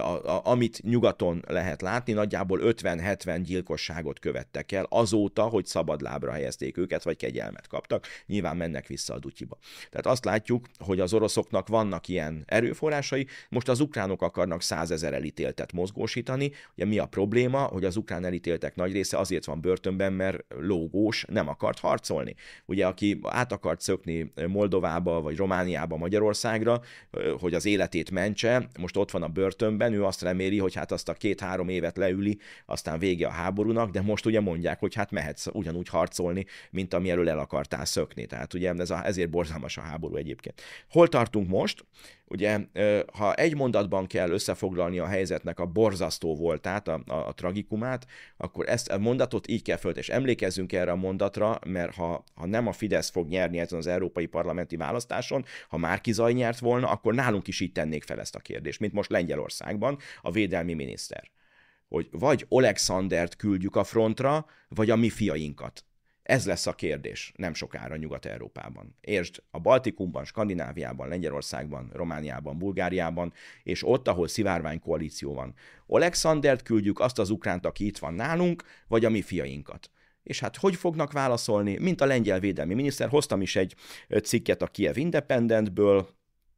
amit nyugaton lehet látni, nagyjából 50-70 gyilkosságot követtek el azóta, hogy szabadlábra helyezték őket, vagy kegyelmet kaptak, nyilván mennek vissza a dutyiba. Tehát azt látjuk, hogy az oroszoknak vannak ilyen erőforrásai, most az ukránok akarnak 100 000 elítéltet mozgósítani. Ugye mi a probléma, hogy az ukrán elítéltek nagy része azért van börtönben, mert lógós, nem akart harcolni. Ugye aki át akart szökni Moldovába, vagy Romániába, Magyarországra, hogy az életét mentse, most ott van a börtönben, ő azt reméli, hogy hát azt a 2-3 évet leüli, aztán vége a háborúnak, de most ugye mondják, hogy hát mehetsz ugyanúgy harcolni, mint ami elől el akartál szökni. Tehát ugye ezért borzalmas a háború egyébként. Hol tartunk most? Ugye, ha egy mondatban kell összefoglalni a helyzetnek a borzasztó voltát, a tragikumát, akkor ezt a mondatot így kell föltenni. És emlékezzünk erre a mondatra, mert ha nem a Fidesz fog nyerni ezen az európai parlamenti választáson, ha Márki Zaj nyert volna, akkor nálunk is így tennék fel ezt a kérdést, mint most Lengyelországban a védelmi miniszter. Hogy vagy Oleksandert küldjük a frontra, vagy a mi fiainkat. Ez lesz a kérdés nem sokára Nyugat-Európában. Értsd, a Baltikumban, Skandináviában, Lengyelországban, Romániában, Bulgáriában, és ott, ahol szivárványkoalíció van. Oleksandert küldjük, azt az ukránt, aki itt van nálunk, vagy a mi fiainkat. És hát hogy fognak válaszolni? Mint a lengyel védelmi miniszter, hoztam is egy cikket a Kiev Independentből.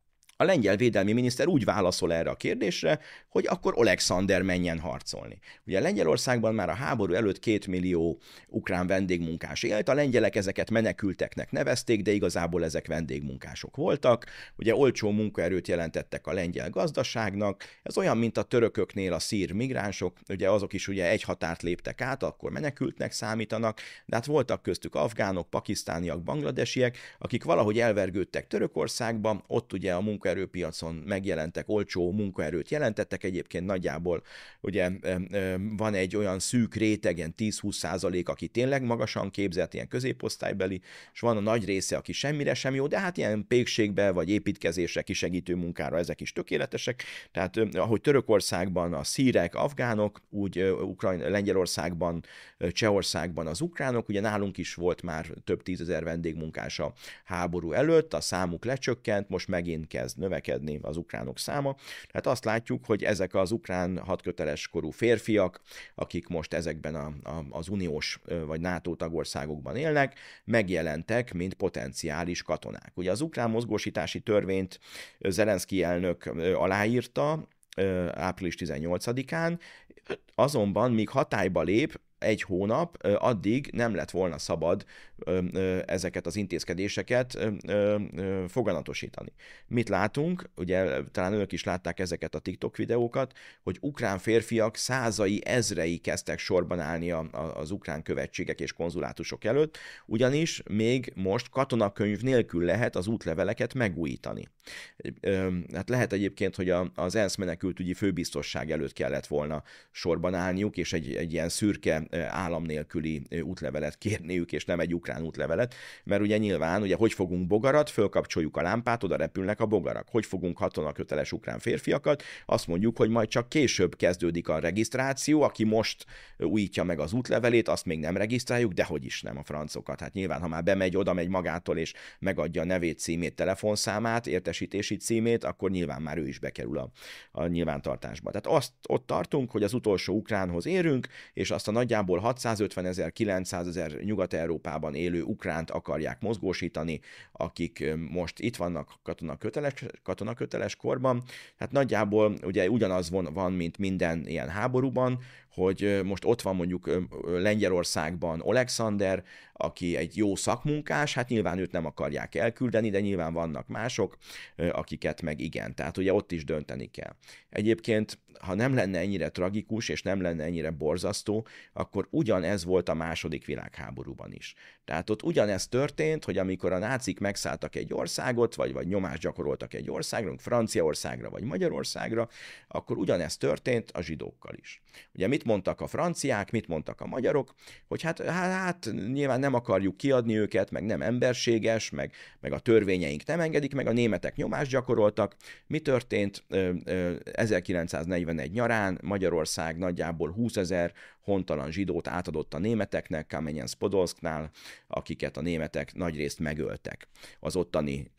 A lengyel védelmi miniszter úgy válaszol erre a kérdésre, hogy akkor Olexander menjen harcolni. Ugye Lengyelországban már a háború előtt 2 millió ukrán vendégmunkás élt, a lengyelek ezeket menekülteknek nevezték, de igazából ezek vendégmunkások voltak. Ugye olcsó munkaerőt jelentettek a lengyel gazdaságnak, ez olyan, mint a törököknél a szír migránsok, ugye azok is ugye egy határt léptek át, akkor menekültnek számítanak, de hát voltak köztük afgánok, pakisztániak, bangladesiek, akik valahogy elvergődtek Törökországba, ott ugye a munkaerőpiacon megjelentek, olcsó munkaerőt jelentettek, egyébként nagyjából ugye van egy olyan szűk réteg, ilyen 10-20%, aki tényleg magasan képzett, ilyen középosztálybeli, és van a nagy része, aki semmire sem jó, de hát ilyen pékségbe vagy építkezésre, kisegítő munkára ezek is tökéletesek. Tehát ahogy Törökországban a szírek, afgánok, úgy Lengyelországban, Csehországban az ukránok, ugye nálunk is volt már több 10 000 vendégmunkás a háború előtt, a számuk lecsökkent, most megint kezd növekedni az ukránok száma. Tehát azt látjuk, hogy ezek az ukrán hadköteles korú férfiak, akik most ezekben az uniós vagy NATO tagországokban élnek, megjelentek, mint potenciális katonák. Ugye az ukrán mozgósítási törvényt Zelenszkij elnök aláírta április 18-án, azonban míg hatályba lép, 1 hónap, addig nem lett volna szabad ezeket az intézkedéseket foganatosítani. Mit látunk? Ugye talán önök is látták ezeket a TikTok videókat, hogy ukrán férfiak százai, ezrei kezdtek sorban állni az ukrán követségek és konzulátusok előtt, ugyanis még most katonakönyv nélkül lehet az útleveleket megújítani. Hát lehet egyébként, hogy az ENSZ menekültügyi főbiztosság előtt kellett volna sorban állniuk, és egy ilyen szürke állam nélküli útlevelet kérniük, és nem egy ukrán útlevelet, mert ugye nyilván, ugye hogy fogunk bogarat, fölkapcsoljuk a lámpát, oda repülnek a bogarak. Hogy fogunk katonaköteles ukrán férfiakat, azt mondjuk, hogy majd csak később kezdődik a regisztráció, aki most újítja meg az útlevelét, azt még nem regisztráljuk, de hogy is nem a francokat. Hát nyilván, ha már bemegy, oda megy magától, és megadja a nevét, címét, telefonszámát, értesítési címét, akkor nyilván már ő is bekerül a nyilvántartásba. Tehát ott tartunk, hogy az utolsó ukránhoz érünk, és azt a nagyjából 650 000, 900 000 Nyugat-Európában élő ukránt akarják mozgósítani, akik most itt vannak katonaköteles korban. Hát nagyjából ugye ugyanaz van, mint minden ilyen háborúban, hogy most ott van mondjuk Lengyelországban Alexander, aki egy jó szakmunkás, hát nyilván őt nem akarják elküldeni, de nyilván vannak mások, akiket meg igen. Tehát ugye ott is dönteni kell. Egyébként, ha nem lenne ennyire tragikus, és nem lenne ennyire borzasztó, akkor ugyanez volt a második világháborúban is. Tehát ott ugyanez történt, hogy amikor a nácik megszálltak egy országot, vagy nyomást gyakoroltak egy országra, Franciaországra, vagy Magyarországra, akkor ugyanez történt a zsidókkal is. Ugye mit mondtak a franciák, mit mondtak a magyarok, hogy hát nyilván nem akarjuk kiadni őket, meg nem emberséges, meg a törvényeink nem engedik, meg a németek nyomást gyakoroltak. Mi történt 1941 nyarán? Magyarország nagyjából 20 000 hontalan zsidót átadott a németeknek, Kamenyen-Podolszknál, akiket a németek nagyrészt megöltek. Az ottani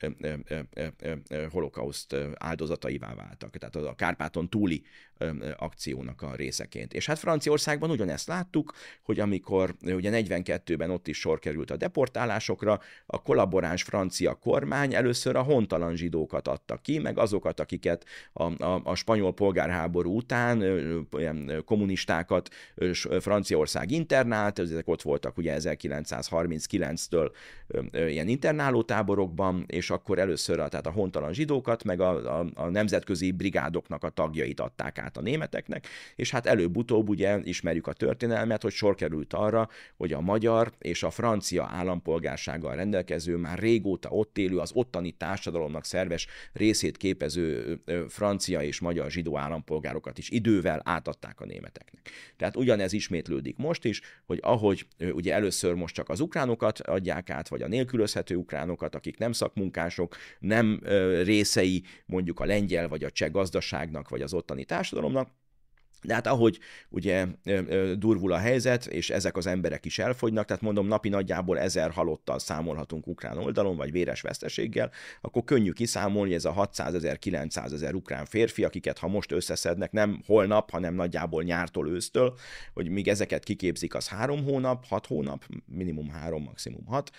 holokauszt áldozataivá váltak, tehát a Kárpáton túli akciónak a részeként. És hát Franciaországban ugyanezt láttuk, hogy amikor ugye 42-ben ott is sor került a deportálásokra, a kollaboráns francia kormány először a hontalan zsidókat adta ki, meg azokat, akiket a spanyol polgárháború után kommunistákat Franciaország internált, ezek ott voltak ugye 1939-től ilyen internálótáborokban, és akkor először tehát a hontalan zsidókat, meg a nemzetközi brigádoknak a tagjait adták át a németeknek, és hát előbb-utóbb ugye ismerjük a történelmet, hogy sor került arra, hogy a magyar és a francia állampolgársággal rendelkező, már régóta ott élő, az ottani társadalomnak szerves részét képező francia és magyar zsidó állampolgárokat is idővel átadták a németeknek. Tehát ugyanez ismétlődik most is, hogy ahogy ugye először most csak az ukránokat adják át, vagy a nélkülözhető ukránokat, akik nem szakmunkások, nem részei mondjuk a lengyel vagy a cseh gazdaságnak, vagy az ottani társadalomnak, de hát ahogy ugye durvul a helyzet, és ezek az emberek is elfogynak, tehát mondom, napi nagyjából 1000 halottal számolhatunk ukrán oldalon, vagy véres veszteséggel, akkor könnyű kiszámolni, hogy ez a 600 000, 900 000 ukrán férfi, akiket ha most összeszednek, nem holnap, hanem nagyjából nyártól, ősztől, hogy míg ezeket kiképzik, az 3 hónap, 6 hónap, minimum 3, maximum 6,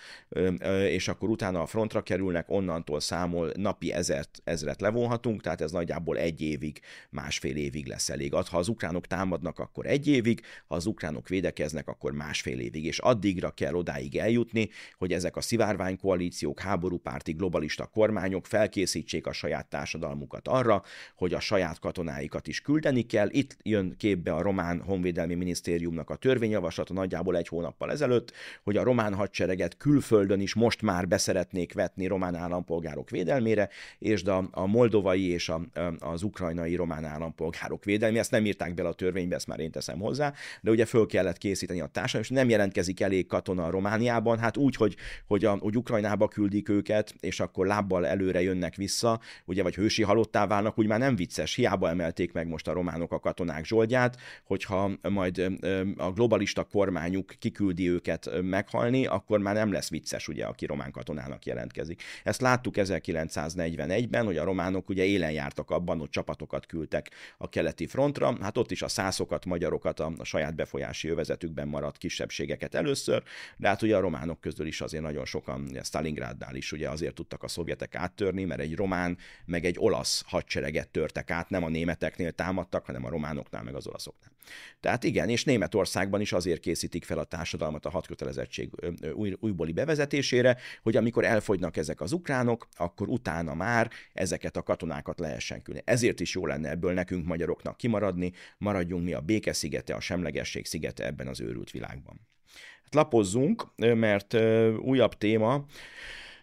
és akkor utána a frontra kerülnek, onnantól számol napi 1000-et levonhatunk, tehát ez nagyjából 1 évig, másfél évig lesz elég. Ha az ukránok támadnak, akkor 1 évig, ha az ukránok védekeznek, akkor másfél évig, és addigra kell odáig eljutni, hogy ezek a szivárványkoalíciók, háborúpárti globalista kormányok felkészítsék a saját társadalmukat arra, hogy a saját katonáikat is küldeni kell. Itt jön képbe a román honvédelmi minisztériumnak a törvényjavaslata nagyjából 1 hónappal ezelőtt, hogy a román hadsereget külföldön is most már beszeretnék vetni román állampolgárok védelmére, és a moldovai és az ukrajnai román állampolgárok védelmére. Ezt nem írták bele a törvénybe, ezt már én teszem hozzá, de ugye föl kellett készíteni a társadalmat, és nem jelentkezik elég katona a Romániában, hát úgy, hogy Ukrajnába küldik őket, és akkor lábbal előre jönnek vissza, ugye, vagy hősi halottá válnak, úgy már nem vicces, hiába emelték meg most a románok a katonák zsoldját, hogyha majd a globalista kormányuk kiküldi őket meghalni, akkor már nem lesz vicces, ugye, aki román katonának jelentkezik. Ezt láttuk 1941-ben, hogy a románok ugye élen jártak abban, hogy csapatokat küldtek a keleti frontra, hát ott is a szászokat, magyarokat, a saját befolyási övezetükben maradt kisebbségeket először, de hát ugye a románok közül is azért nagyon sokan, Stalingrádnál is ugye azért tudtak a szovjetek áttörni, mert egy román, meg egy olasz hadsereget törtek át, nem a németeknél támadtak, hanem a románoknál, meg az olaszoknál. Tehát igen, és Németországban is azért készítik fel a társadalmat a hadkötelezettség újbóli bevezetésére, hogy amikor elfogynak ezek az ukránok, akkor utána már ezeket a katonákat lehessen küldeni. Ezért is jó lenne ebből nekünk magyaroknak kimaradni, maradjunk mi a béke szigete, a semlegesség szigete ebben az őrült világban. Hát lapozzunk, mert újabb téma,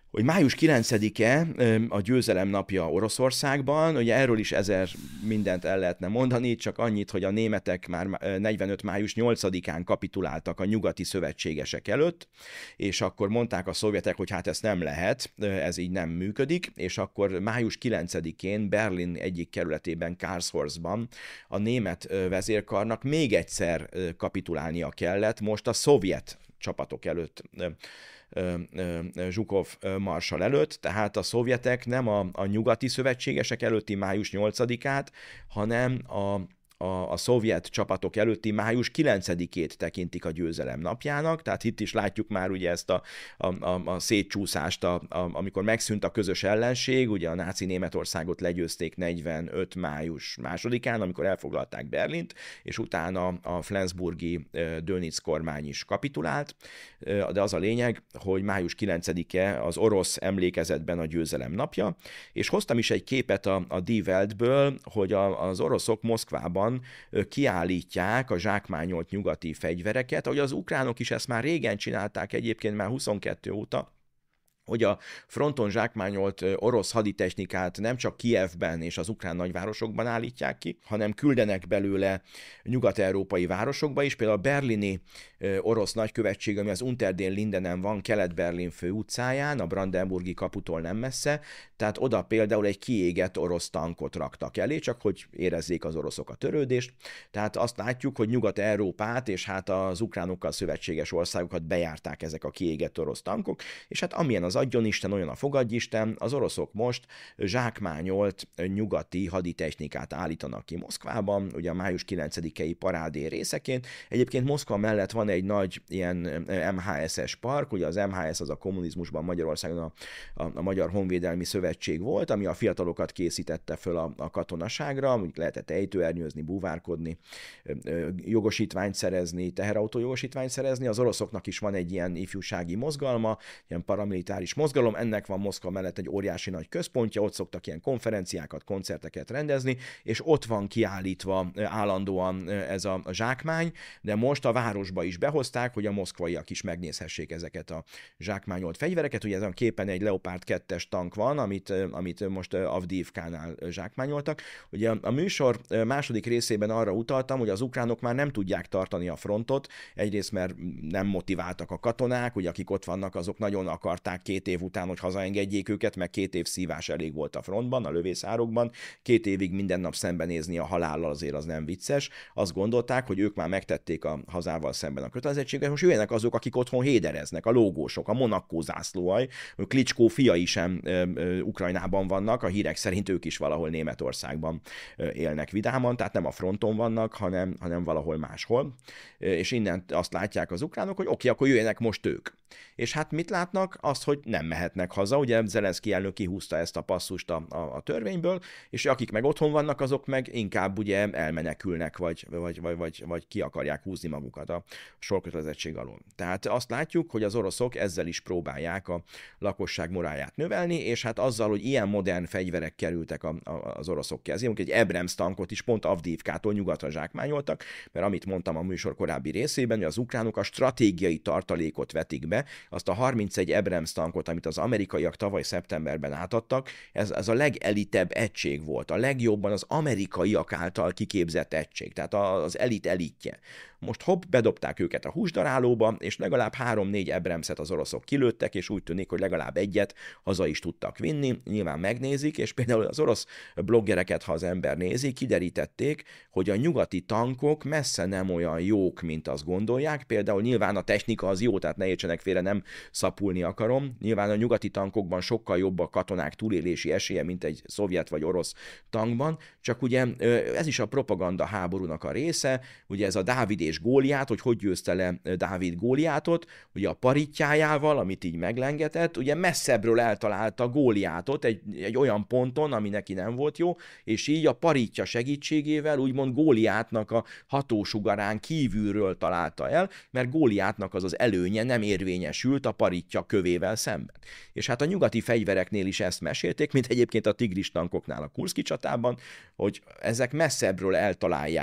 hogy május 9-e a győzelem napja Oroszországban, ugye erről is mindent el lehetne mondani, csak annyit, hogy a németek már 45. május 8-án kapituláltak a nyugati szövetségesek előtt, és akkor mondták a szovjetek, hogy hát ezt nem lehet, ez így nem működik, és akkor május 9-én Berlin egyik kerületében, Karlshorstban a német vezérkarnak még egyszer kapitulálnia kellett, most a szovjet csapatok előtt, Zsukov marsal előtt, tehát a szovjetek nem a nyugati szövetségesek előtti május 8-át, hanem a szovjet csapatok előtti május 9-ét tekintik a győzelem napjának, tehát itt is látjuk már ugye ezt a szétcsúszást, amikor megszűnt a közös ellenség, ugye a náci Németországot legyőzték 45. május 2-án, amikor elfoglalták Berlint, és utána a flensburgi Dönitz kormány is kapitulált, de az a lényeg, hogy május 9-e az orosz emlékezetben a győzelem napja, és hoztam is egy képet a Die Weltből, hogy az oroszok Moszkvában kiállítják a zsákmányolt nyugati fegyvereket, ahogy az ukránok is ezt már régen csinálták egyébként, már 22 óta, hogy a fronton zsákmányolt orosz haditechnikát nem csak Kijevben és az ukrán nagyvárosokban állítják ki, hanem küldenek belőle nyugat-európai városokba is, például a berlini orosz nagykövetség, ami az Unter den Lindenen van, Kelet-Berlin főutcáján, a Brandenburgi kaputól nem messze, tehát oda például egy kiégett orosz tankot raktak elé, csak hogy érezzék az oroszok a törődést. Tehát azt látjuk, hogy Nyugat-Európát és hát az ukránokkal szövetséges országokat bejárták ezek a kiégett orosz tankok, és hát amilyen az adjon Isten, olyan a fogadj Isten, az oroszok most zsákmányolt nyugati haditechnikát állítanak ki Moszkvában, ugye a május 9-i parádé részeként. Egyébként Moszkva mellett van egy nagy ilyen MHS-es park, ugye az MHS az a kommunizmusban Magyarországon a Magyar Honvédelmi Szövetség volt, ami a fiatalokat készítette föl a katonaságra, úgy lehetett ejtőernyőzni, búvárkodni, jogosítványt szerezni, teherautó jogosítványt szerezni. Az oroszoknak is van egy ilyen ifjúsági mozgalma, ilyen paramilitáris mozgalom, ennek van Moszkva mellett egy óriási nagy központja, ott szoktak ilyen konferenciákat, koncerteket rendezni, és ott van kiállítva állandóan ez a zsákmány, de most a városba is behozták, hogy a moszkvaiak is megnézhessék ezeket a zsákmányolt fegyvereket. Ugye ezen a képen egy Leopard 2-es tank van, amit most Avdiivkánál zsákmányoltak. Ugye a műsor második részében arra utaltam, hogy az ukránok már nem tudják tartani a frontot, egyrészt mert nem motiváltak a katonák, ugye akik ott vannak, azok nagyon akarták 2 év után, hogy hazaengedjék őket, meg 2 év szívás elég volt a frontban, a lövészárokban, 2 évig minden nap szembenézni a halállal azért az nem vicces. Azt gondolták, hogy ők már megtették a hazával szemben a kötelezettséget, most jöjjenek azok, akik otthon hédereznek, a lógósok, a Monaco zászlóaj, Klitschko fiai sem Ukrajnában vannak, a hírek szerint ők is valahol Németországban élnek vidáman, tehát nem a fronton vannak, hanem valahol máshol, és innen azt látják az ukránok, hogy oké, akkor jöjjenek most ők. És hát mit látnak? Azt, hogy nem mehetnek haza, ugye Zelenszky elnök kihúzta ezt a passzust a törvényből, és akik meg otthon vannak, azok meg inkább ugye elmenekülnek, vagy ki akarják húzni magukat a sorkötelezettség alól. Tehát azt látjuk, hogy az oroszok ezzel is próbálják a lakosság morálját növelni, és hát azzal, hogy ilyen modern fegyverek kerültek az oroszok kezébe, egy Abrams tankot is pont Avdiivkától nyugatra zsákmányoltak, mert amit mondtam a műsor korábbi részében, hogy az ukránok a stratégiai tartalékot vetik be, azt a 31 Abrams tankot, amit az amerikaiak tavaly szeptemberben átadtak, ez a legelitebb egység volt, a legjobban az amerikaiak által kiképzett egység, tehát az elitje. Most hopp, bedobták őket a húsdarálóba, és legalább 3-4 Abramset az oroszok kilőttek, és úgy tűnik, hogy legalább egyet haza is tudtak vinni, nyilván megnézik, és például az orosz bloggereket, ha az ember nézi, kiderítették, hogy a nyugati tankok messze nem olyan jók, mint azt gondolják, például nyilván a technika az jó, tehát ne értsenek félre, nem szapulni akarom, nyilván a nyugati tankokban sokkal jobb a katonák túlélési esélye, mint egy szovjet vagy orosz tankban, csak ugye ez is a propaganda háborúnak a része, ugye ez a Dávid és Góliát, hogy győzte le Dávid Góliátot, ugye a parittyájával, amit így meglengetett, ugye messzebbről eltalálta Góliátot egy olyan ponton, ami neki nem volt jó, és így a paritja segítségével úgymond Góliátnak a hatósugarán kívülről találta el, mert Góliátnak az előnye nem érvényesült a paritja kövével szemben. És hát a nyugati fegyvereknél is ezt mesélték, mint egyébként a Tigris tankoknál a Kurszki csatában, hogy ezek messzebbről eltalálják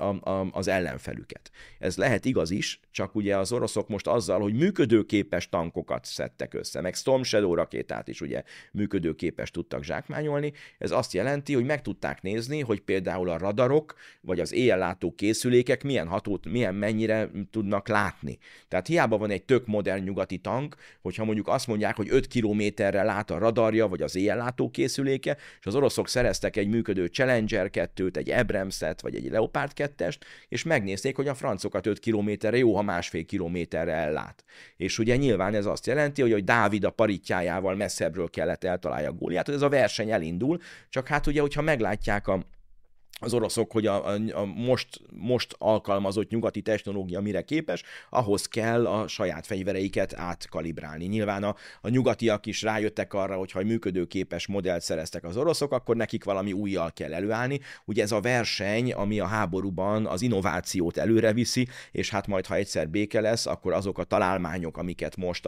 az ellenfelüket. Ez lehet igaz is, csak ugye az oroszok most azzal, hogy működőképes tankokat szedtek össze, meg Storm Shadow rakétát is ugye működőképes tudtak zsákmányolni, ez azt jelenti, hogy meg tudták nézni, hogy például a radarok, vagy az éjjellátó készülékek milyen mennyire tudnak látni. Tehát hiába van egy tök modern nyugati tank, hogyha mondjuk azt mondják, hogy 5 kilométerre lát a radarja, vagy az éjjellátó készüléke, és az oroszok szereztek egy működő Challenger 2-t, egy Abramset, vagy egy Leopard 2-est, és megnézték, hogy a francokat 5 kilométerre jó, ha 1,5 kilométerre ellát. És ugye nyilván ez azt jelenti, hogy Dávid a parittyájával messzebbről kellett eltalálja Góliát, hogy ez a verseny elindul, csak hát ugye, hogyha meglátják az oroszok, hogy a most alkalmazott nyugati technológia mire képes, ahhoz kell a saját fegyvereiket átkalibrálni. Nyilván a nyugatiak is rájöttek arra, hogy ha működőképes modellt szereztek az oroszok, akkor nekik valami újjal kell előállni. Ugye ez a verseny, ami a háborúban az innovációt előre viszi, és hát majd, ha egyszer béke lesz, akkor azok a találmányok, amiket most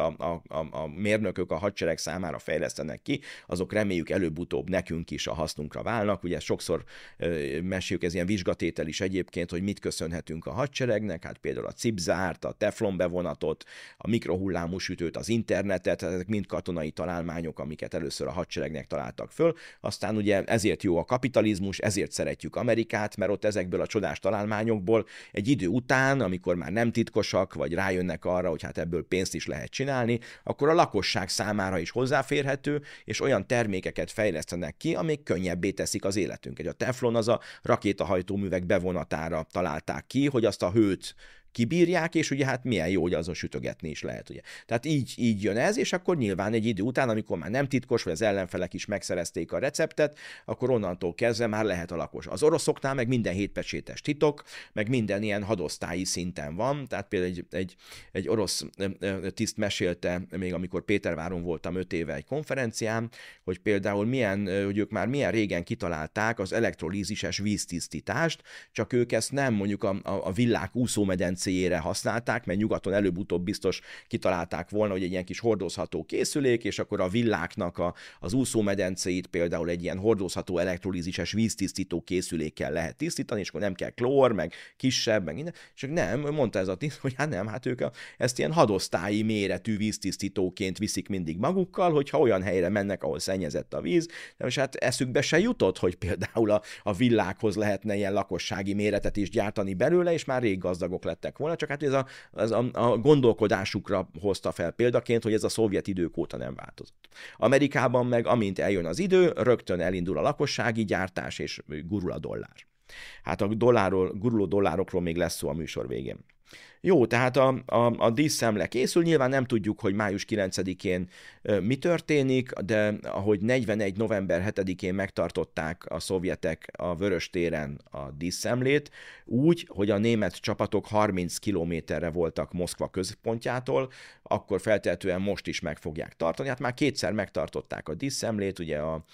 a mérnökök a hadsereg számára fejlesztenek ki, azok reméljük előbb-utóbb nekünk is a hasznunkra válnak. Ugye sokszor meséljük, ez ilyen vizsgatétel is egyébként, hogy mit köszönhetünk a hadseregnek, hát például a cipzárt, a teflon bevonatot, a mikrohullámú sütőt, az internetet, ezek mind katonai találmányok, amiket először a hadseregnek találtak föl. Aztán ugye ezért jó a kapitalizmus, ezért szeretjük Amerikát, mert ott ezekből a csodás találmányokból egy idő után, amikor már nem titkosak, vagy rájönnek arra, hogy hát ebből pénzt is lehet csinálni, akkor a lakosság számára is hozzáférhető, és olyan termékeket fejlesztenek ki, amik könnyebbé teszik az életünket. A teflon az a rakétahajtóművek bevonatára találták ki, hogy azt a hőt kibírják, és ugye hát milyen jó, hogy azon sütögetni is lehet, ugye. Tehát így jön ez, és akkor nyilván egy idő után, amikor már nem titkos, vagy az ellenfelek is megszerezték a receptet, akkor onnantól kezdve már lehet a lakos. Az oroszoknál meg minden hétpecsétes titok, meg minden ilyen hadosztályi szinten van, tehát például egy orosz tiszt mesélte, még amikor Péterváron voltam 5 éve egy konferencián, hogy például hogy ők már milyen régen kitalálták az elektrolízises víztisztítást, csak ők ezt nem mondjuk a villák úszómedencéjére használták, mert nyugaton előbb-utóbb biztos kitalálták volna, hogy egy ilyen kis hordozható készülék, és akkor a villáknak az úszómedencéit például egy ilyen hordozható elektrolízises víztisztító készülékkel lehet tisztítani, és akkor nem kell klór, meg kisebb, meg minden. És nem, mondta ez a tiszt, hogy hát nem, hát ők ezt ilyen hadosztályi méretű víztisztítóként viszik mindig magukkal, hogyha olyan helyre mennek, ahol szennyezett a víz, és hát eszükbe se jutott, hogy például a villákhoz lehetne ilyen lakossági méretet is gyártani belőle, és már rég gazdagok lettek volna, csak hát ez a gondolkodásukra hozta fel példaként, hogy ez a szovjet idők óta nem változott. Amerikában meg amint eljön az idő, rögtön elindul a lakossági gyártás, és gurul a dollár. Hát a guruló dollárokról még lesz szó a műsor végén. Jó, tehát a díszszemle készül, nyilván nem tudjuk, hogy május 9-én mi történik, de ahogy 41. november 7-én megtartották a szovjetek a Vöröstéren a díszszemlét, úgy, hogy a német csapatok 30 kilométerre voltak Moszkva központjától, akkor feltehetően most is meg fogják tartani. Hát már kétszer megtartották a díszszemlét, ugye a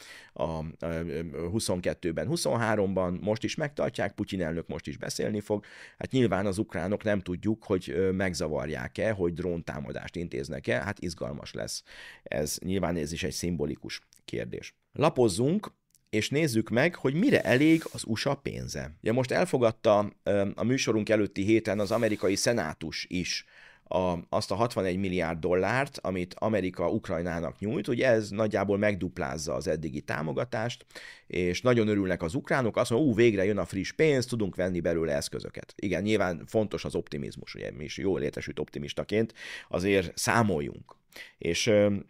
22-ben, 23-ban, most is megtartják, Putyin elnök most is beszélni fog. Hát nyilván az ukránok nem tudjuk, hogy megzavarják-e, hogy dróntámadást intéznek-e, hát izgalmas lesz. Nyilván ez is egy szimbolikus kérdés. Lapozzunk, és nézzük meg, hogy mire elég az USA pénze. Ja, most elfogadta a műsorunk előtti héten az amerikai szenátus is azt a 61 milliárd dollárt, amit Amerika Ukrajnának nyújt, ugye ez nagyjából megduplázza az eddigi támogatást, és nagyon örülnek az ukránok, azt mondja, végre jön a friss pénz, tudunk venni belőle eszközöket. Igen, nyilván fontos az optimizmus, ugye mi is jól létesült optimistaként, azért számoljunk. És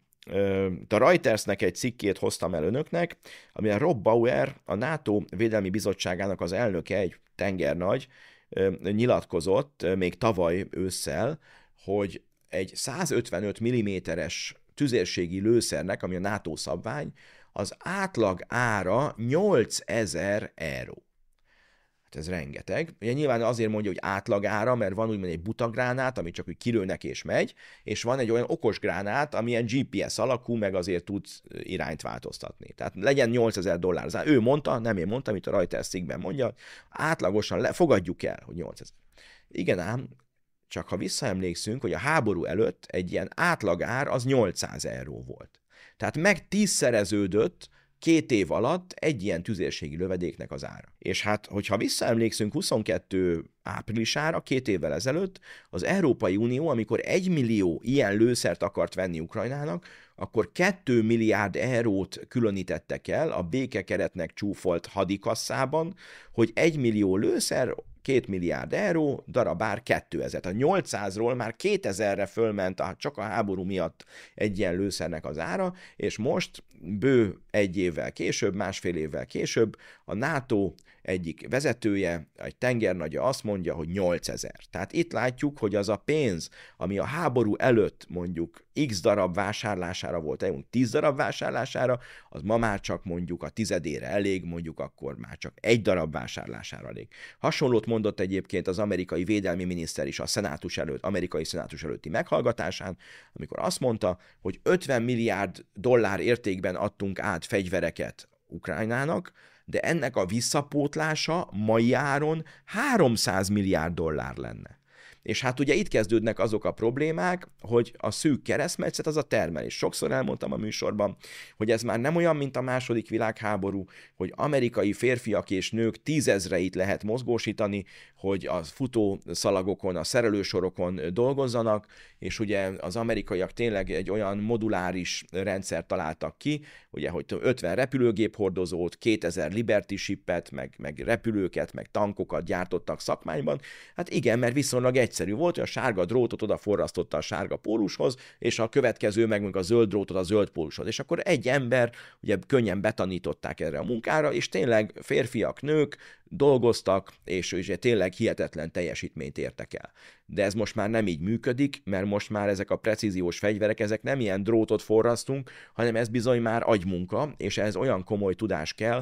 a Reutersnek egy cikkét hoztam el önöknek, amiben Rob Bauer, a NATO Védelmi Bizottságának az elnöke, egy tengernagy, nyilatkozott még tavaly ősszel, hogy egy 155 mm-es tüzérségi lőszernek, ami a NATO szabvány, az átlag ára 8000 euró. Hát ez rengeteg. Ugye nyilván azért mondja, hogy átlag ára, mert van úgymond egy buta gránát, ami csak úgy kilőnek és megy, és van egy olyan okos gránát, ami ilyen GPS alakú, meg azért tud irányt változtatni. Tehát legyen 8000 dollár. Ő mondta, nem én mondtam, amit a Reuters cikkben mondja, átlagosan fogadjuk el, hogy 8000. Igen ám, csak ha visszaemlékszünk, hogy a háború előtt egy ilyen átlagár az 800 euró volt. Tehát meg 10-szereződött 2 év alatt egy ilyen tüzérségi lövedéknek az ára. És hát, hogyha visszaemlékszünk 22 áprilisára, 2 évvel ezelőtt, az Európai Unió, amikor 1 millió ilyen lőszert akart venni Ukrajnának, akkor 2 milliárd eurót különítettek el a békekeretnek csúfolt hadikasszában, hogy 1 millió lőszer, 2 milliárd euró, darabár 2000. A 800-ról már 2000-re fölment csak a háború miatt egy ilyen lőszernek az ára, és most bő 1 évvel később, másfél évvel később a NATO egyik vezetője, egy tengernagya azt mondja, hogy 8000. Tehát itt látjuk, hogy az a pénz, ami a háború előtt mondjuk x darab vásárlására volt, 10 darab vásárlására, az ma már csak mondjuk a 10-ére elég, mondjuk akkor már csak 1 darab vásárlására elég. Hasonlót mondott egyébként az amerikai védelmi miniszter is a amerikai szenátus előtti meghallgatásán, amikor azt mondta, hogy 50 milliárd dollár értékben adtunk át fegyvereket Ukrajnának, de ennek a visszapótlása mai áron 300 milliárd dollár lenne. És hát ugye itt kezdődnek azok a problémák, hogy a szűk keresztmetszet az a termelés. Sokszor elmondtam a műsorban, hogy ez már nem olyan, mint a második világháború, hogy amerikai férfiak és nők 10 000-eit lehet mozgósítani, hogy a futószalagokon, a szerelősorokon dolgozzanak, és ugye az amerikaiak tényleg egy olyan moduláris rendszert találtak ki, ugye, hogy 50 repülőgép hordozót, 2000 Liberty Shipet, meg repülőket, meg tankokat gyártottak szakmányban. Hát igen, mert viszonylag egyszerű volt, hogy a sárga drótot odaforrasztotta a sárga pólushoz, és a következő meg a zöld drótot a zöld pólushoz. És akkor egy ember, ugye könnyen betanították erre a munkára, és tényleg férfiak, nők dolgoztak, és ugye tényleg hihetetlen teljesítményt értek el. De ez most már nem így működik, mert most már ezek a precíziós fegyverek, ezek nem ilyen drótot forrasztunk, hanem ez bizony már agymunka, és ez olyan komoly tudás kell,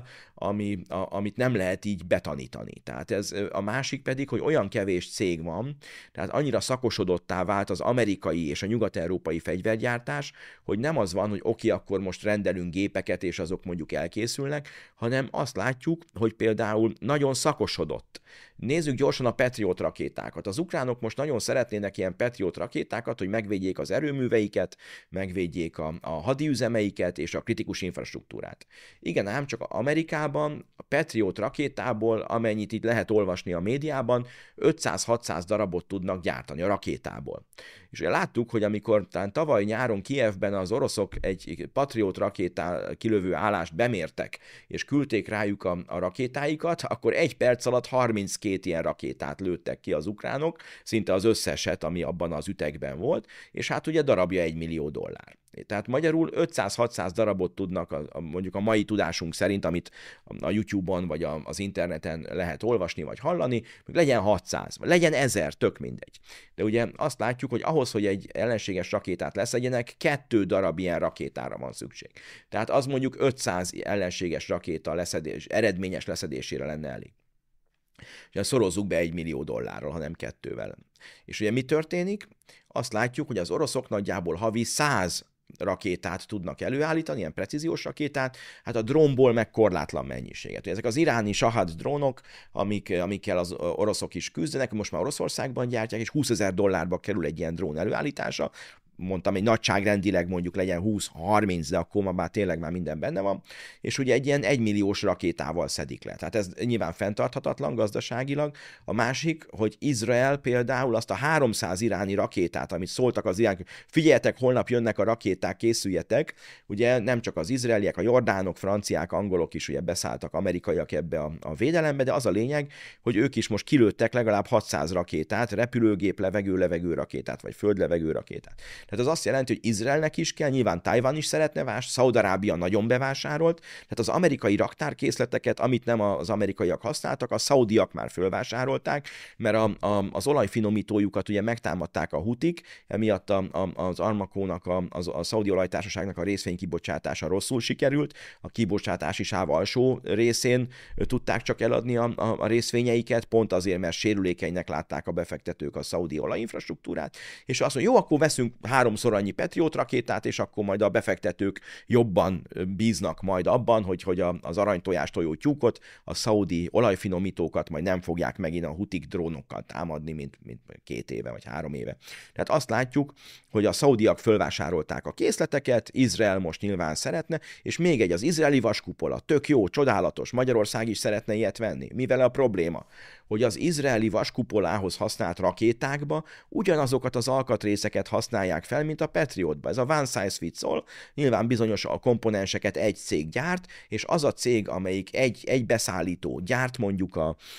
amit nem lehet így betanítani. Tehát ez a másik pedig, hogy olyan kevés cég van, tehát annyira szakosodottá vált az amerikai és a nyugat-európai fegyvergyártás, hogy nem az van, hogy oké, akkor most rendelünk gépeket, és azok mondjuk elkészülnek, hanem azt látjuk, hogy például nagyon szakosodott. Nézzük gyorsan a Patriot rakétákat. Az ukránok most nagyon szeretnének ilyen Patriot rakétákat, hogy megvédjék az erőműveiket, megvédjék a hadiüzemeiket és a kritikus infrastruktúrát. Igen, ám csak Amerikában a Patriot rakétából, amennyit itt lehet olvasni a médiában, 500-600 darabot tudnak gyártani a rakétából. És ugye láttuk, hogy amikor talán tavaly nyáron Kijevben az oroszok egy Patriot rakétá kilövő állást bemértek, és küldték rájuk a rakétáikat, akkor 1 perc alatt 32 ilyen rakétát lőttek ki az ukránok, szinte az összeset, ami abban az ütegben volt, és hát ugye darabja $1 millió. Tehát magyarul 500-600 darabot tudnak, mondjuk a mai tudásunk szerint, amit a YouTube-on vagy az interneten lehet olvasni vagy hallani, legyen 600, vagy legyen 1000, tök mindegy. De ugye azt látjuk, hogy ahhoz, hogy egy ellenséges rakétát leszedjenek, 2 darab ilyen rakétára van szükség. Tehát az mondjuk 500 ellenséges rakéta eredményes leszedésére lenne elég. És szorozzuk be $1 millió, hanem 2-vel. És ugye mi történik? Azt látjuk, hogy az oroszok nagyjából havi 100 rakétát tudnak előállítani, ilyen precíziós rakétát, hát a drónból meg korlátlan mennyiséget. Ezek az iráni Shahad drónok, amikkel az oroszok is küzdenek, most már Oroszországban gyártják, és $20,000 kerül egy ilyen drón előállítása, mondtam, egy nagyságrendileg mondjuk legyen 20-30, de akkor már tényleg már minden benne van, és ugye egy ilyen 1 milliós rakétával szedik le. Tehát ez nyilván fenntarthatatlan gazdaságilag. A másik, hogy Izrael például azt a 300 iráni rakétát, amit szóltak az iráni, figyeljetek, holnap jönnek a rakéták, készüljetek, ugye nem csak az izraeliek, a jordánok, franciák, angolok is ugye beszálltak, amerikaiak ebbe a védelembe, de az a lényeg, hogy ők is most kilőttek legalább 600 rakétát, repülőgép, levegő rakétát, vagy föld-levegő rakétát. Tehát az azt jelenti, hogy Izraelnek is kell, nyilván Tajvan is szeretne Szaúd-Arábia nagyon bevásárolt, tehát az amerikai raktárkészleteket, amit nem az amerikaiak használtak, a szaudiak már fölvásárolták, mert az olajfinomítójukat ugye megtámadták a hutik, emiatt az Armakónak, a szaudi olajtársaságnak a részvénykibocsátása rosszul sikerült, a kibocsátási sáv alsó részén tudták csak eladni a részvényeiket, pont azért, mert sérülékenynek látták a befektetők a szaudi olajinfrastruktúrát, és azt mondja, jó, akkor veszünk háromszor annyi Patriot rakétát, és akkor majd a befektetők jobban bíznak majd abban, hogy az aranytojást tyúkot, a szaudi olajfinomítókat majd nem fogják megint a hutik drónokkal támadni, mint 2 éve vagy 3 éve. Tehát azt látjuk, hogy a szaudiak fölvásárolták a készleteket, Izrael most nyilván szeretne, és még az izraeli vaskupola, tök jó, csodálatos, Magyarország is szeretne ilyet venni. Mivel a probléma, hogy az izraeli vaskupolához használt rakétákba ugyanazokat az alkatrészeket használják fel, mint a Patriotba. Ez a one size fits all, nyilván bizonyos a komponenseket egy cég gyárt, és az a cég, amelyik egy beszállító gyárt mondjuk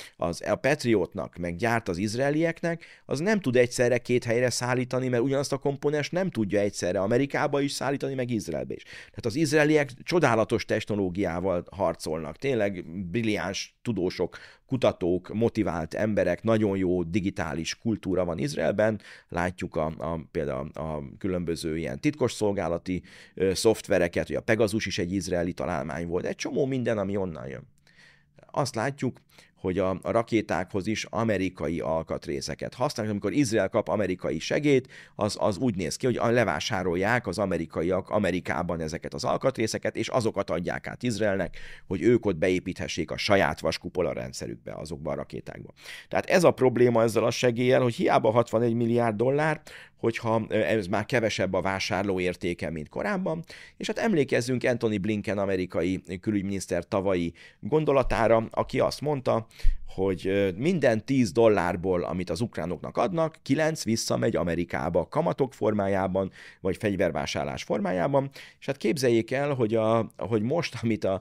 a Patriotnak, meg gyárt az izraelieknek, az nem tud egyszerre 2 helyre szállítani, mert ugyanazt a komponens nem tudja egyszerre Amerikába is szállítani, meg Izraelbe is. Tehát az izraeliek csodálatos technológiával harcolnak, tényleg brilliáns tudósok, kutatók, motivált emberek, nagyon jó digitális kultúra van Izraelben, látjuk például a különböző ilyen titkosszolgálati szoftvereket, hogy a Pegasus is egy izraeli találmány volt, egy csomó minden, ami onnan jön. Azt látjuk, hogy a rakétákhoz is amerikai alkatrészeket használnak. Amikor Izrael kap amerikai segélyt, az úgy néz ki, hogy levásárolják az amerikaiak Amerikában ezeket az alkatrészeket, és azokat adják át Izraelnek, hogy ők ott beépíthessék a saját vaskupola rendszerükbe, azokba a rakétákba. Tehát ez a probléma ezzel a segéllyel, hogy hiába 61 milliárd dollár, hogyha ez már kevesebb a vásárló értéke, mint korábban. És hát emlékezzünk Antony Blinken amerikai külügyminiszter tavalyi gondolatára, aki azt mondta, hogy minden 10 dollárból, amit az ukránoknak adnak, 9 visszamegy Amerikába kamatok formájában, vagy fegyvervásárlás formájában, és hát képzeljék el, hogy most, amit a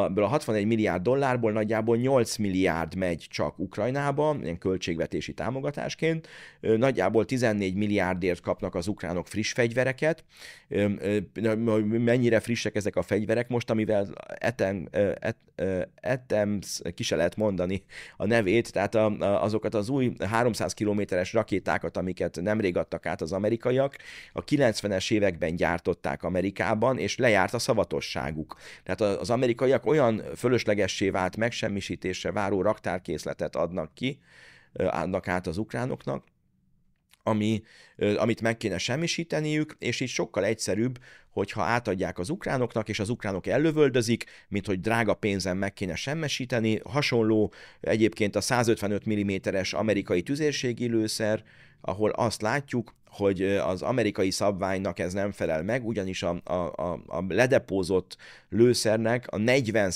61 milliárd dollárból nagyjából 8 milliárd megy csak Ukrajnába, ilyen költségvetési támogatásként, nagyjából 14 milliárdért kapnak az ukránok friss fegyvereket. Mennyire frissek ezek a fegyverek most, amivel Atems, ki se lehet mondani a nevét, tehát azokat az új 300 kilométeres rakétákat, amiket nemrég adtak át az amerikaiak, a 90-es években gyártották Amerikában, és lejárt a szavatosságuk. Tehát az amerikaiak olyan fölöslegessé vált megsemmisítésre váró raktárkészletet adnak át az ukránoknak, amit meg kéne semmisíteniük, és így sokkal egyszerűbb, hogyha átadják az ukránoknak, és az ukránok ellövöldözik, mint hogy drága pénzen meg kéne semmisíteni. Hasonló egyébként a 155 mm-es amerikai tüzérségi lőszer, ahol azt látjuk, hogy az amerikai szabványnak ez nem felel meg, ugyanis a ledepózott lőszernek a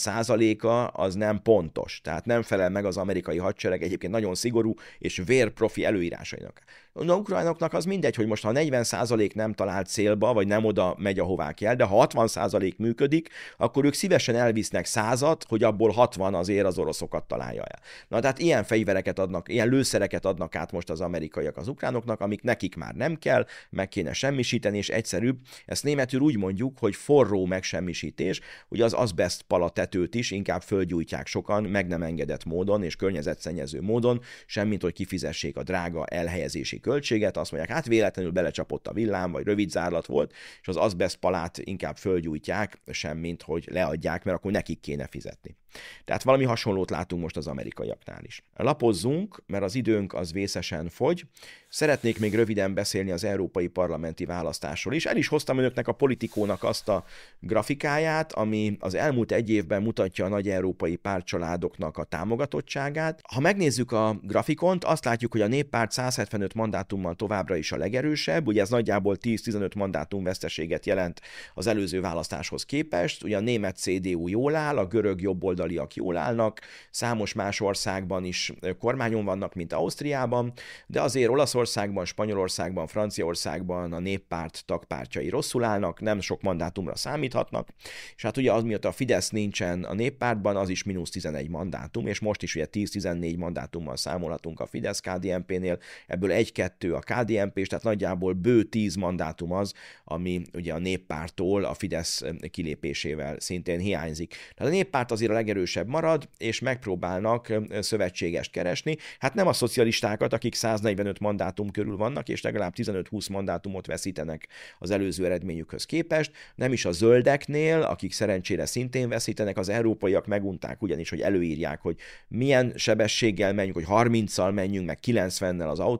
40%-a az nem pontos, tehát nem felel meg az amerikai hadsereg egyébként nagyon szigorú és vérprofi előírásainak. A ukránoknak az mindegy, hogy most ha 40% nem talált célba, vagy nem oda megy, ahová kell, de ha 60% működik, akkor ők szívesen elvisznek 100-at, hogy abból 60 azért az oroszokat találja el. Na tehát ilyen fegyvereket adnak, ilyen lőszereket adnak át most az amerikaiak az ukránoknak, amik nekik már nem kell, meg kéne semmisíteni, és egyszerűbb. Ezt németül úgy mondjuk, hogy forró megsemmisítés, ugye az azbest palatetőt is inkább földgyújtják sokan, meg nem engedett módon és környezetszennyező módon, semmint hogy kifizessék a drága elhelyezési költséget, azt mondják, hát véletlenül belecsapott a villám, vagy rövid zárlat volt, és az azbest palát inkább földgyújtják, semmint hogy leadják, mert akkor nekik kéne fizetni. Tehát valami hasonlót látunk most az amerikaiaknál is. Lapozzunk, mert az időnk az vészesen fogy. Szeretnék még röviden beszélni az európai parlamenti választásról is. El is hoztam önöknek a Politikónak azt a grafikáját, ami az elmúlt 1 évben mutatja a nagy európai pártcsaládoknak a támogatottságát. Ha megnézzük a grafikont, azt látjuk, hogy a Néppárt 175 mandátummal továbbra is a legerősebb, ugye ez nagyjából 10-15 mandátum veszteséget jelent az előző választáshoz képest. Ugye a német CDU jól áll, a görög jobboldaliak jól állnak, számos más országban is kormányon vannak, mint Ausztriában, de azért Olaszországban, Spanyolországban, Franciaországban a Néppárt tagpártjai rosszul állnak, nem sok mandátumra számíthatnak, és hát ugye az miatt a Fidesz nincsen a Néppártban, az is -11 mandátum, és most is ugye 10-14 mandátummal számolhatunk a Fidesz-KDNP-nél, ebből 1-2 a KDNP, tehát nagyjából bő 10 mandátum az, ami ugye a Néppárttól a Fidesz kilépésével szintén hiányzik. Tehát a Néppárt azért a legerősebb marad, és megpróbálnak szövetségest keresni. Hát nem a szocialistákat, akik 145 mandátum körül vannak, és legalább 15-20 mandátumot veszítenek az előző eredményükhöz képest, nem is a zöldeknél, akik szerencsére szintén veszítenek, az európaiak megunták ugyanis, hogy előírják, hogy milyen sebességgel menjünk, hogy 30-al menjünk, meg 90-nel az autópályán,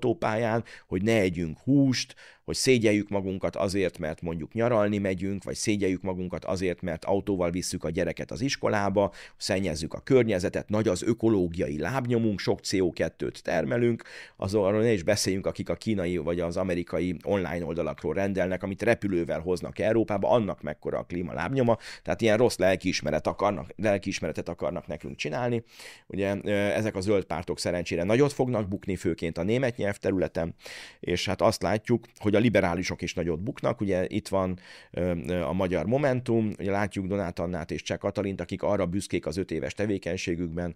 során, hogy ne együnk húst, hogy szégyeljük magunkat azért, mert mondjuk nyaralni megyünk, vagy szégyeljük magunkat azért, mert autóval visszük a gyereket az iskolába, szennyezzük a környezetet, nagy az ökológiai lábnyomunk, sok CO2-t termelünk, azonról ne is beszéljünk, akik a kínai vagy az amerikai online oldalakról rendelnek, amit hoznak Európába, annak mekkora a klímalábnyoma, tehát ilyen rossz lelkiismeretet akarnak nekünk csinálni. Ugye ezek a zöld pártok szerencsére nagyot fognak bukni, főként a német nyelvterületen, és hát azt látjuk, hogy a liberálisok is nagyot buknak, ugye itt van a Magyar Momentum, ugye látjuk Donát Annát és Cseh Katalint, akik arra büszkék az 5 éves tevékenységükben,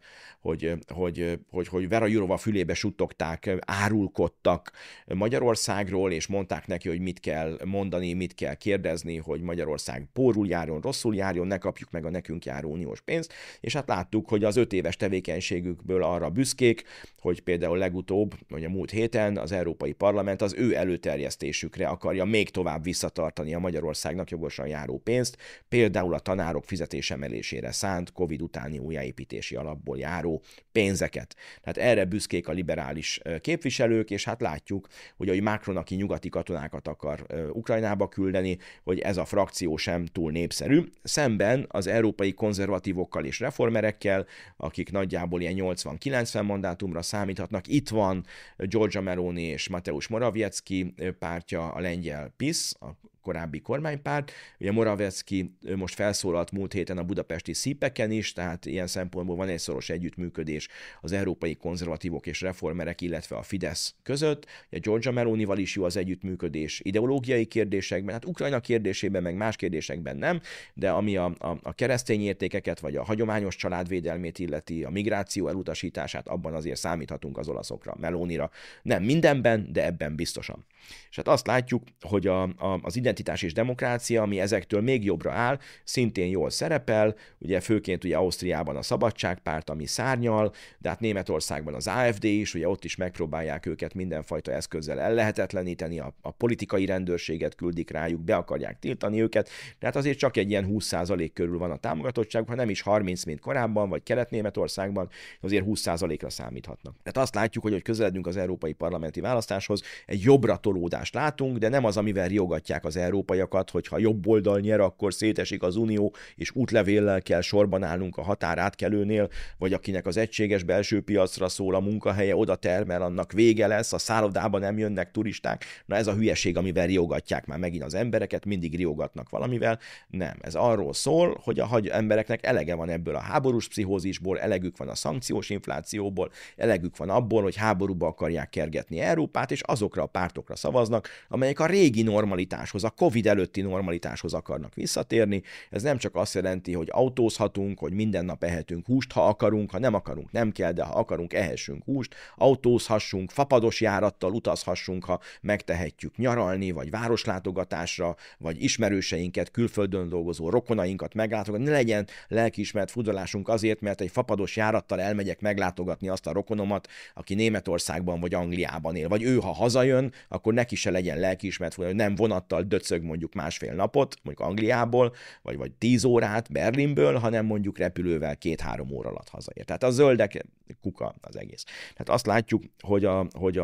hogy Vera Jourova fülébe suttogták, árulkodtak Magyarországról, és mondták neki, hogy mit kell mondani, mit kell kérdezni, hogy Magyarország pórul járjon, rosszul járjon, ne kapjuk meg a nekünk járó uniós pénzt, és hát láttuk, hogy az 5 éves tevékenységükből arra büszkék, hogy például legutóbb, vagy a múlt héten az Európai Parlament az ő előterjesztésükre akarja még tovább visszatartani a Magyarországnak jogosan járó pénzt, például a tanárok fizetésemelésére szánt Covid utáni újjáépítési alapból járó pénzeket. Tehát erre büszkék a liberális képviselők, és hát látjuk, hogy a Macron, aki nyugati katonákat akar Ukrajnába küldeni, hogy ez a frakció sem túl népszerű. Szemben az európai konzervatívokkal és reformerekkel, akik nagyjából ilyen 80-90 mandátumra számíthatnak. Itt van Giorgia Meloni és Mateusz Morawiecki pártja, a lengyel PiS, a korábbi kormánypárt. Ugye Morawiecki most felszólalt múlt héten a budapesti szípeken is, tehát ilyen szempontból van egy szoros együttműködés az európai konzervatívok és reformerek, illetve a Fidesz között. Ugye Giorgia Melonival is jó az együttműködés ideológiai kérdésekben, hát Ukrajna kérdésében, meg más kérdésekben nem, de ami a keresztény értékeket, vagy a hagyományos családvédelmét illeti, a migráció elutasítását, abban azért számíthatunk az olaszokra, Melonira. Nem mindenben, de ebben biztosan. És hát azt látjuk, hogy az identitás és demokrácia, ami ezektől még jobbra áll, szintén jól szerepel, ugye főként ugye Ausztriában a Szabadságpárt, ami szárnyal, de hát Németországban az AfD is, ugye ott is megpróbálják őket mindenfajta eszközzel ellehetetleníteni, a politikai rendőrséget küldik rájuk, be akarják tiltani őket, de hát azért csak egy ilyen 20% körül van a támogatottság, ha nem is 30, mint korábban, vagy Kelet-Németországban, azért 20%-ra számíthatnak. Tehát azt látjuk, hogy közeledünk az európai parlamenti választáshoz, egy jobbra tolódást látunk, de nem az, amivel riogatják az európaiakat, hogy ha jobb oldal nyer, akkor szétesik az unió, és útlevéllel kell sorban állnunk a határátkelőnél, vagy akinek az egységes belső piacra szól a munkahelye, oda termel, annak vége lesz, a szállodában nem jönnek turisták. Na ez a hülyeség, amivel riogatják már megint az embereket, mindig riogatnak valamivel. Nem, ez arról szól, hogy a embereknek elege van ebből a háborús pszichózisból, elegük van a szankciós inflációból, elegük van abból, hogy háborúba akarják kergetni Európát, és azokra a pártokra szavaznak, amelyek a régi normalitáshoz, a Covid előtti normalitáshoz akarnak visszatérni. Ez nem csak azt jelenti, hogy autózhatunk, hogy minden nap ehetünk húst, ha akarunk, ha nem akarunk, nem kell, de ha akarunk, ehessünk húst, autózhassunk, fapados járattal utazhassunk, ha megtehetjük nyaralni, vagy városlátogatásra, vagy ismerőseinket, külföldön dolgozó rokonainkat meglátogatni. Ne legyen lelkiismeret furdalásunk azért, mert egy fapados járattal elmegyek meglátogatni azt a rokonomat, aki Németországban vagy Angliában él, vagy ő, ha hazajön, akkor neki se legyen lelkiismeret furdalás, hogy nem vonattal döcög mondjuk 1,5 napot, mondjuk Angliából, vagy 10 órát Berlinből, hanem mondjuk repülővel 2-3 óra alatt hazaér. Tehát a zöldek kuka az egész. Tehát azt látjuk, hogy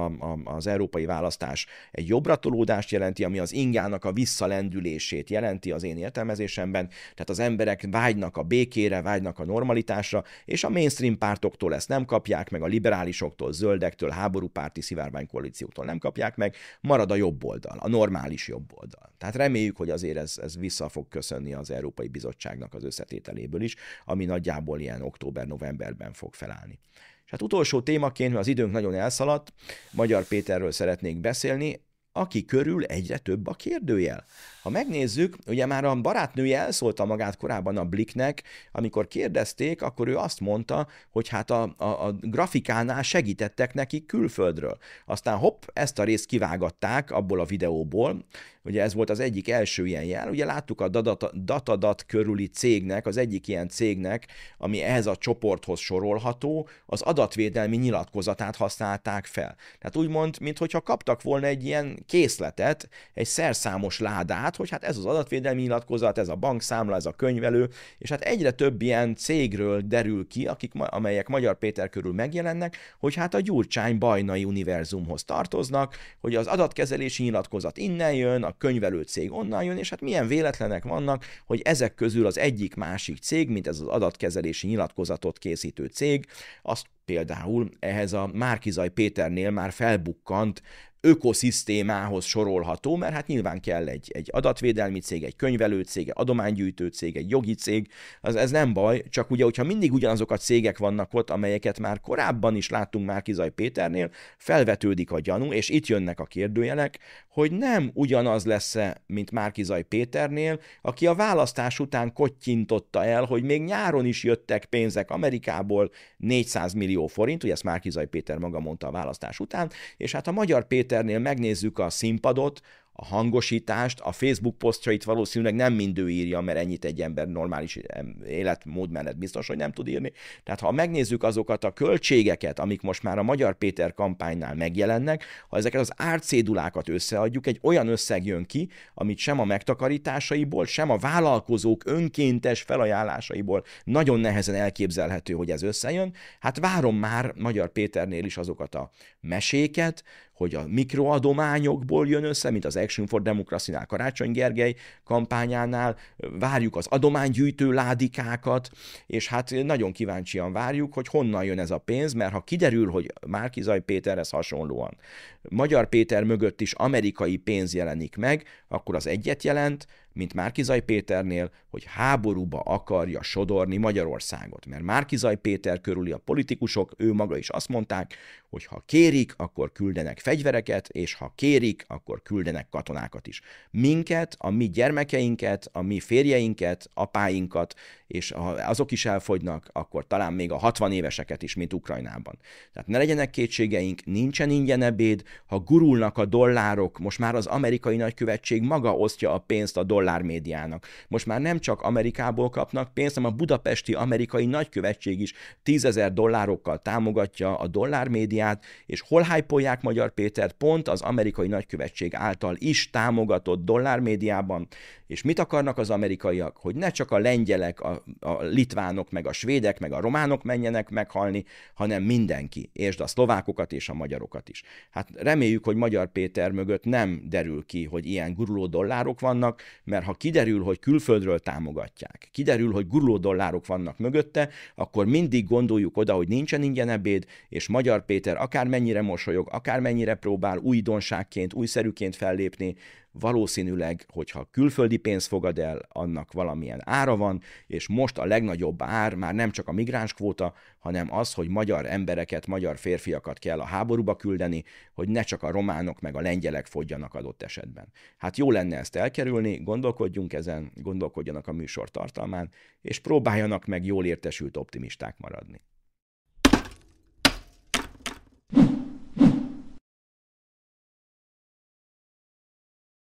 az európai választás egy jobbratolódást jelenti, ami az ingának a visszalendülését jelenti az én értelmezésemben. Tehát az emberek vágynak a békére, vágynak a normalitásra, és a mainstream pártoktól ezt nem kapják meg, a liberálisoktól, zöldektől, háborúpárti szivárványkoalícióktól nem kapják meg, marad a jobb oldal, a normális jobb oldal. Tehát reméljük, hogy azért ez vissza fog köszönni az Európai Bizottságnak az összetételéből is, ami nagyjából ilyen október-novemberben fog felállni. És hát utolsó témaként, mert az időnk nagyon elszaladt, Magyar Péterről szeretnék beszélni, aki körül egyre több a kérdőjel. Ha megnézzük, ugye már a barátnője elszólta magát korábban a Blicknek, amikor kérdezték, akkor ő azt mondta, hogy hát a grafikánál segítettek neki külföldről. Aztán hopp, ezt a részt kivágatták abból a videóból, ugye ez volt az egyik első ilyen jel, ugye láttuk a Datadat körüli cégnek, az egyik ilyen cégnek, ami ehhez a csoporthoz sorolható, az adatvédelmi nyilatkozatát használták fel. Tehát úgymond, minthogyha kaptak volna egy ilyen készletet, egy szerszámos ládát, hogy hát ez az adatvédelmi nyilatkozat, ez a bankszámla, ez a könyvelő, és hát egyre több ilyen cégről derül ki, amelyek Magyar Péter körül megjelennek, hogy hát a Gyurcsány-Bajnai univerzumhoz tartoznak, hogy az adatkezelési nyilatkozat innen jön, a könyvelő cég onnan jön, és hát milyen véletlenek vannak, hogy ezek közül az egyik-másik cég, mint ez az adatkezelési nyilatkozatot készítő cég, azt például ehhez a Márki-Zay Péternél már felbukkant ökoszisztémához sorolható, mert hát nyilván kell egy adatvédelmi cég, egy könyvelő cég, egy adománygyűjtő cég, egy jogi cég, ez nem baj, csak ugye, hogyha mindig ugyanazok a cégek vannak ott, amelyeket már korábban is láttunk Márki-Zay Péternél, felvetődik a gyanú, és itt jönnek a kérdőjelek, hogy nem ugyanaz lesz-e, mint Márki-Zay Péternél, aki a választás után kottyintotta el, hogy még nyáron is jöttek pénzek Amerikából 400 millió forint, ugye ezt Márki-Zay Péter maga mondta a választás után, és hát a Magyar Péternél megnézzük a színpadot, a hangosítást, a Facebook posztjait valószínűleg nem mind ő írja, mert ennyit egy ember normális életmód mellett biztos, hogy nem tud írni. Tehát ha megnézzük azokat a költségeket, amik most már a Magyar Péter kampánynál megjelennek, ha ezeket az árcédulákat összeadjuk, egy olyan összeg jön ki, amit sem a megtakarításaiból, sem a vállalkozók önkéntes felajánlásaiból nagyon nehezen elképzelhető, hogy ez összejön. Hát várom már Magyar Péternél is azokat a meséket, hogy a mikroadományokból jön össze, mint az Action for Democracy-nál Karácsony Gergely kampányánál, várjuk az adománygyűjtő ládikákat, és hát nagyon kíváncsian várjuk, hogy honnan jön ez a pénz, mert ha kiderül, hogy Márki-Zay Péterhez hasonlóan Magyar Péter mögött is amerikai pénz jelenik meg, akkor az egyet jelent, mint Márki-Zay Péternél, hogy háborúba akarja sodorni Magyarországot. Mert Márki-Zay Péter körüli a politikusok, ő maga is azt mondták, hogy ha kérik, akkor küldenek fegyvereket, és ha kérik, akkor küldenek katonákat is. Minket, a mi gyermekeinket, a mi férjeinket, apáinkat, és ha azok is elfogynak, akkor talán még a 60 éveseket is, mint Ukrajnában. Tehát ne legyenek kétségeink, nincsen ingyen ebéd, ha gurulnak a dollárok, most már az amerikai nagykövetség maga osztja a pénzt a dollármédiának. Most már nem csak Amerikából kapnak pénzt, hanem a budapesti amerikai nagykövetség is 10 000 dollárokkal támogatja a dollármédiát, és hol hype-olják Magyar Pétert? Pont az amerikai nagykövetség által is támogatott dollármédiában. És mit akarnak az amerikaiak? Hogy ne csak a lengyelek, a litvánok, meg a svédek, meg a románok menjenek meghalni, hanem mindenki, és a szlovákokat és a magyarokat is. Hát reméljük, hogy Magyar Péter mögött nem derül ki, hogy ilyen guruló dollárok vannak, mert ha kiderül, hogy külföldről támogatják, kiderül, hogy guruló dollárok vannak mögötte, akkor mindig gondoljuk oda, hogy nincsen ingyen ebéd, és Magyar Péter akármennyire mosolyog, akármennyire próbál újdonságként, újszerűként fellépni, valószínűleg, hogyha külföldi pénzt fogad el, annak valamilyen ára van, és most a legnagyobb ár már nem csak a migránskvóta, hanem az, hogy magyar embereket, magyar férfiakat kell a háborúba küldeni, hogy ne csak a románok meg a lengyelek fogjanak adott esetben. Hát jó lenne ezt elkerülni, gondolkodjunk ezen, gondolkodjanak a műsor tartalmán, és próbáljanak meg jól értesült optimisták maradni.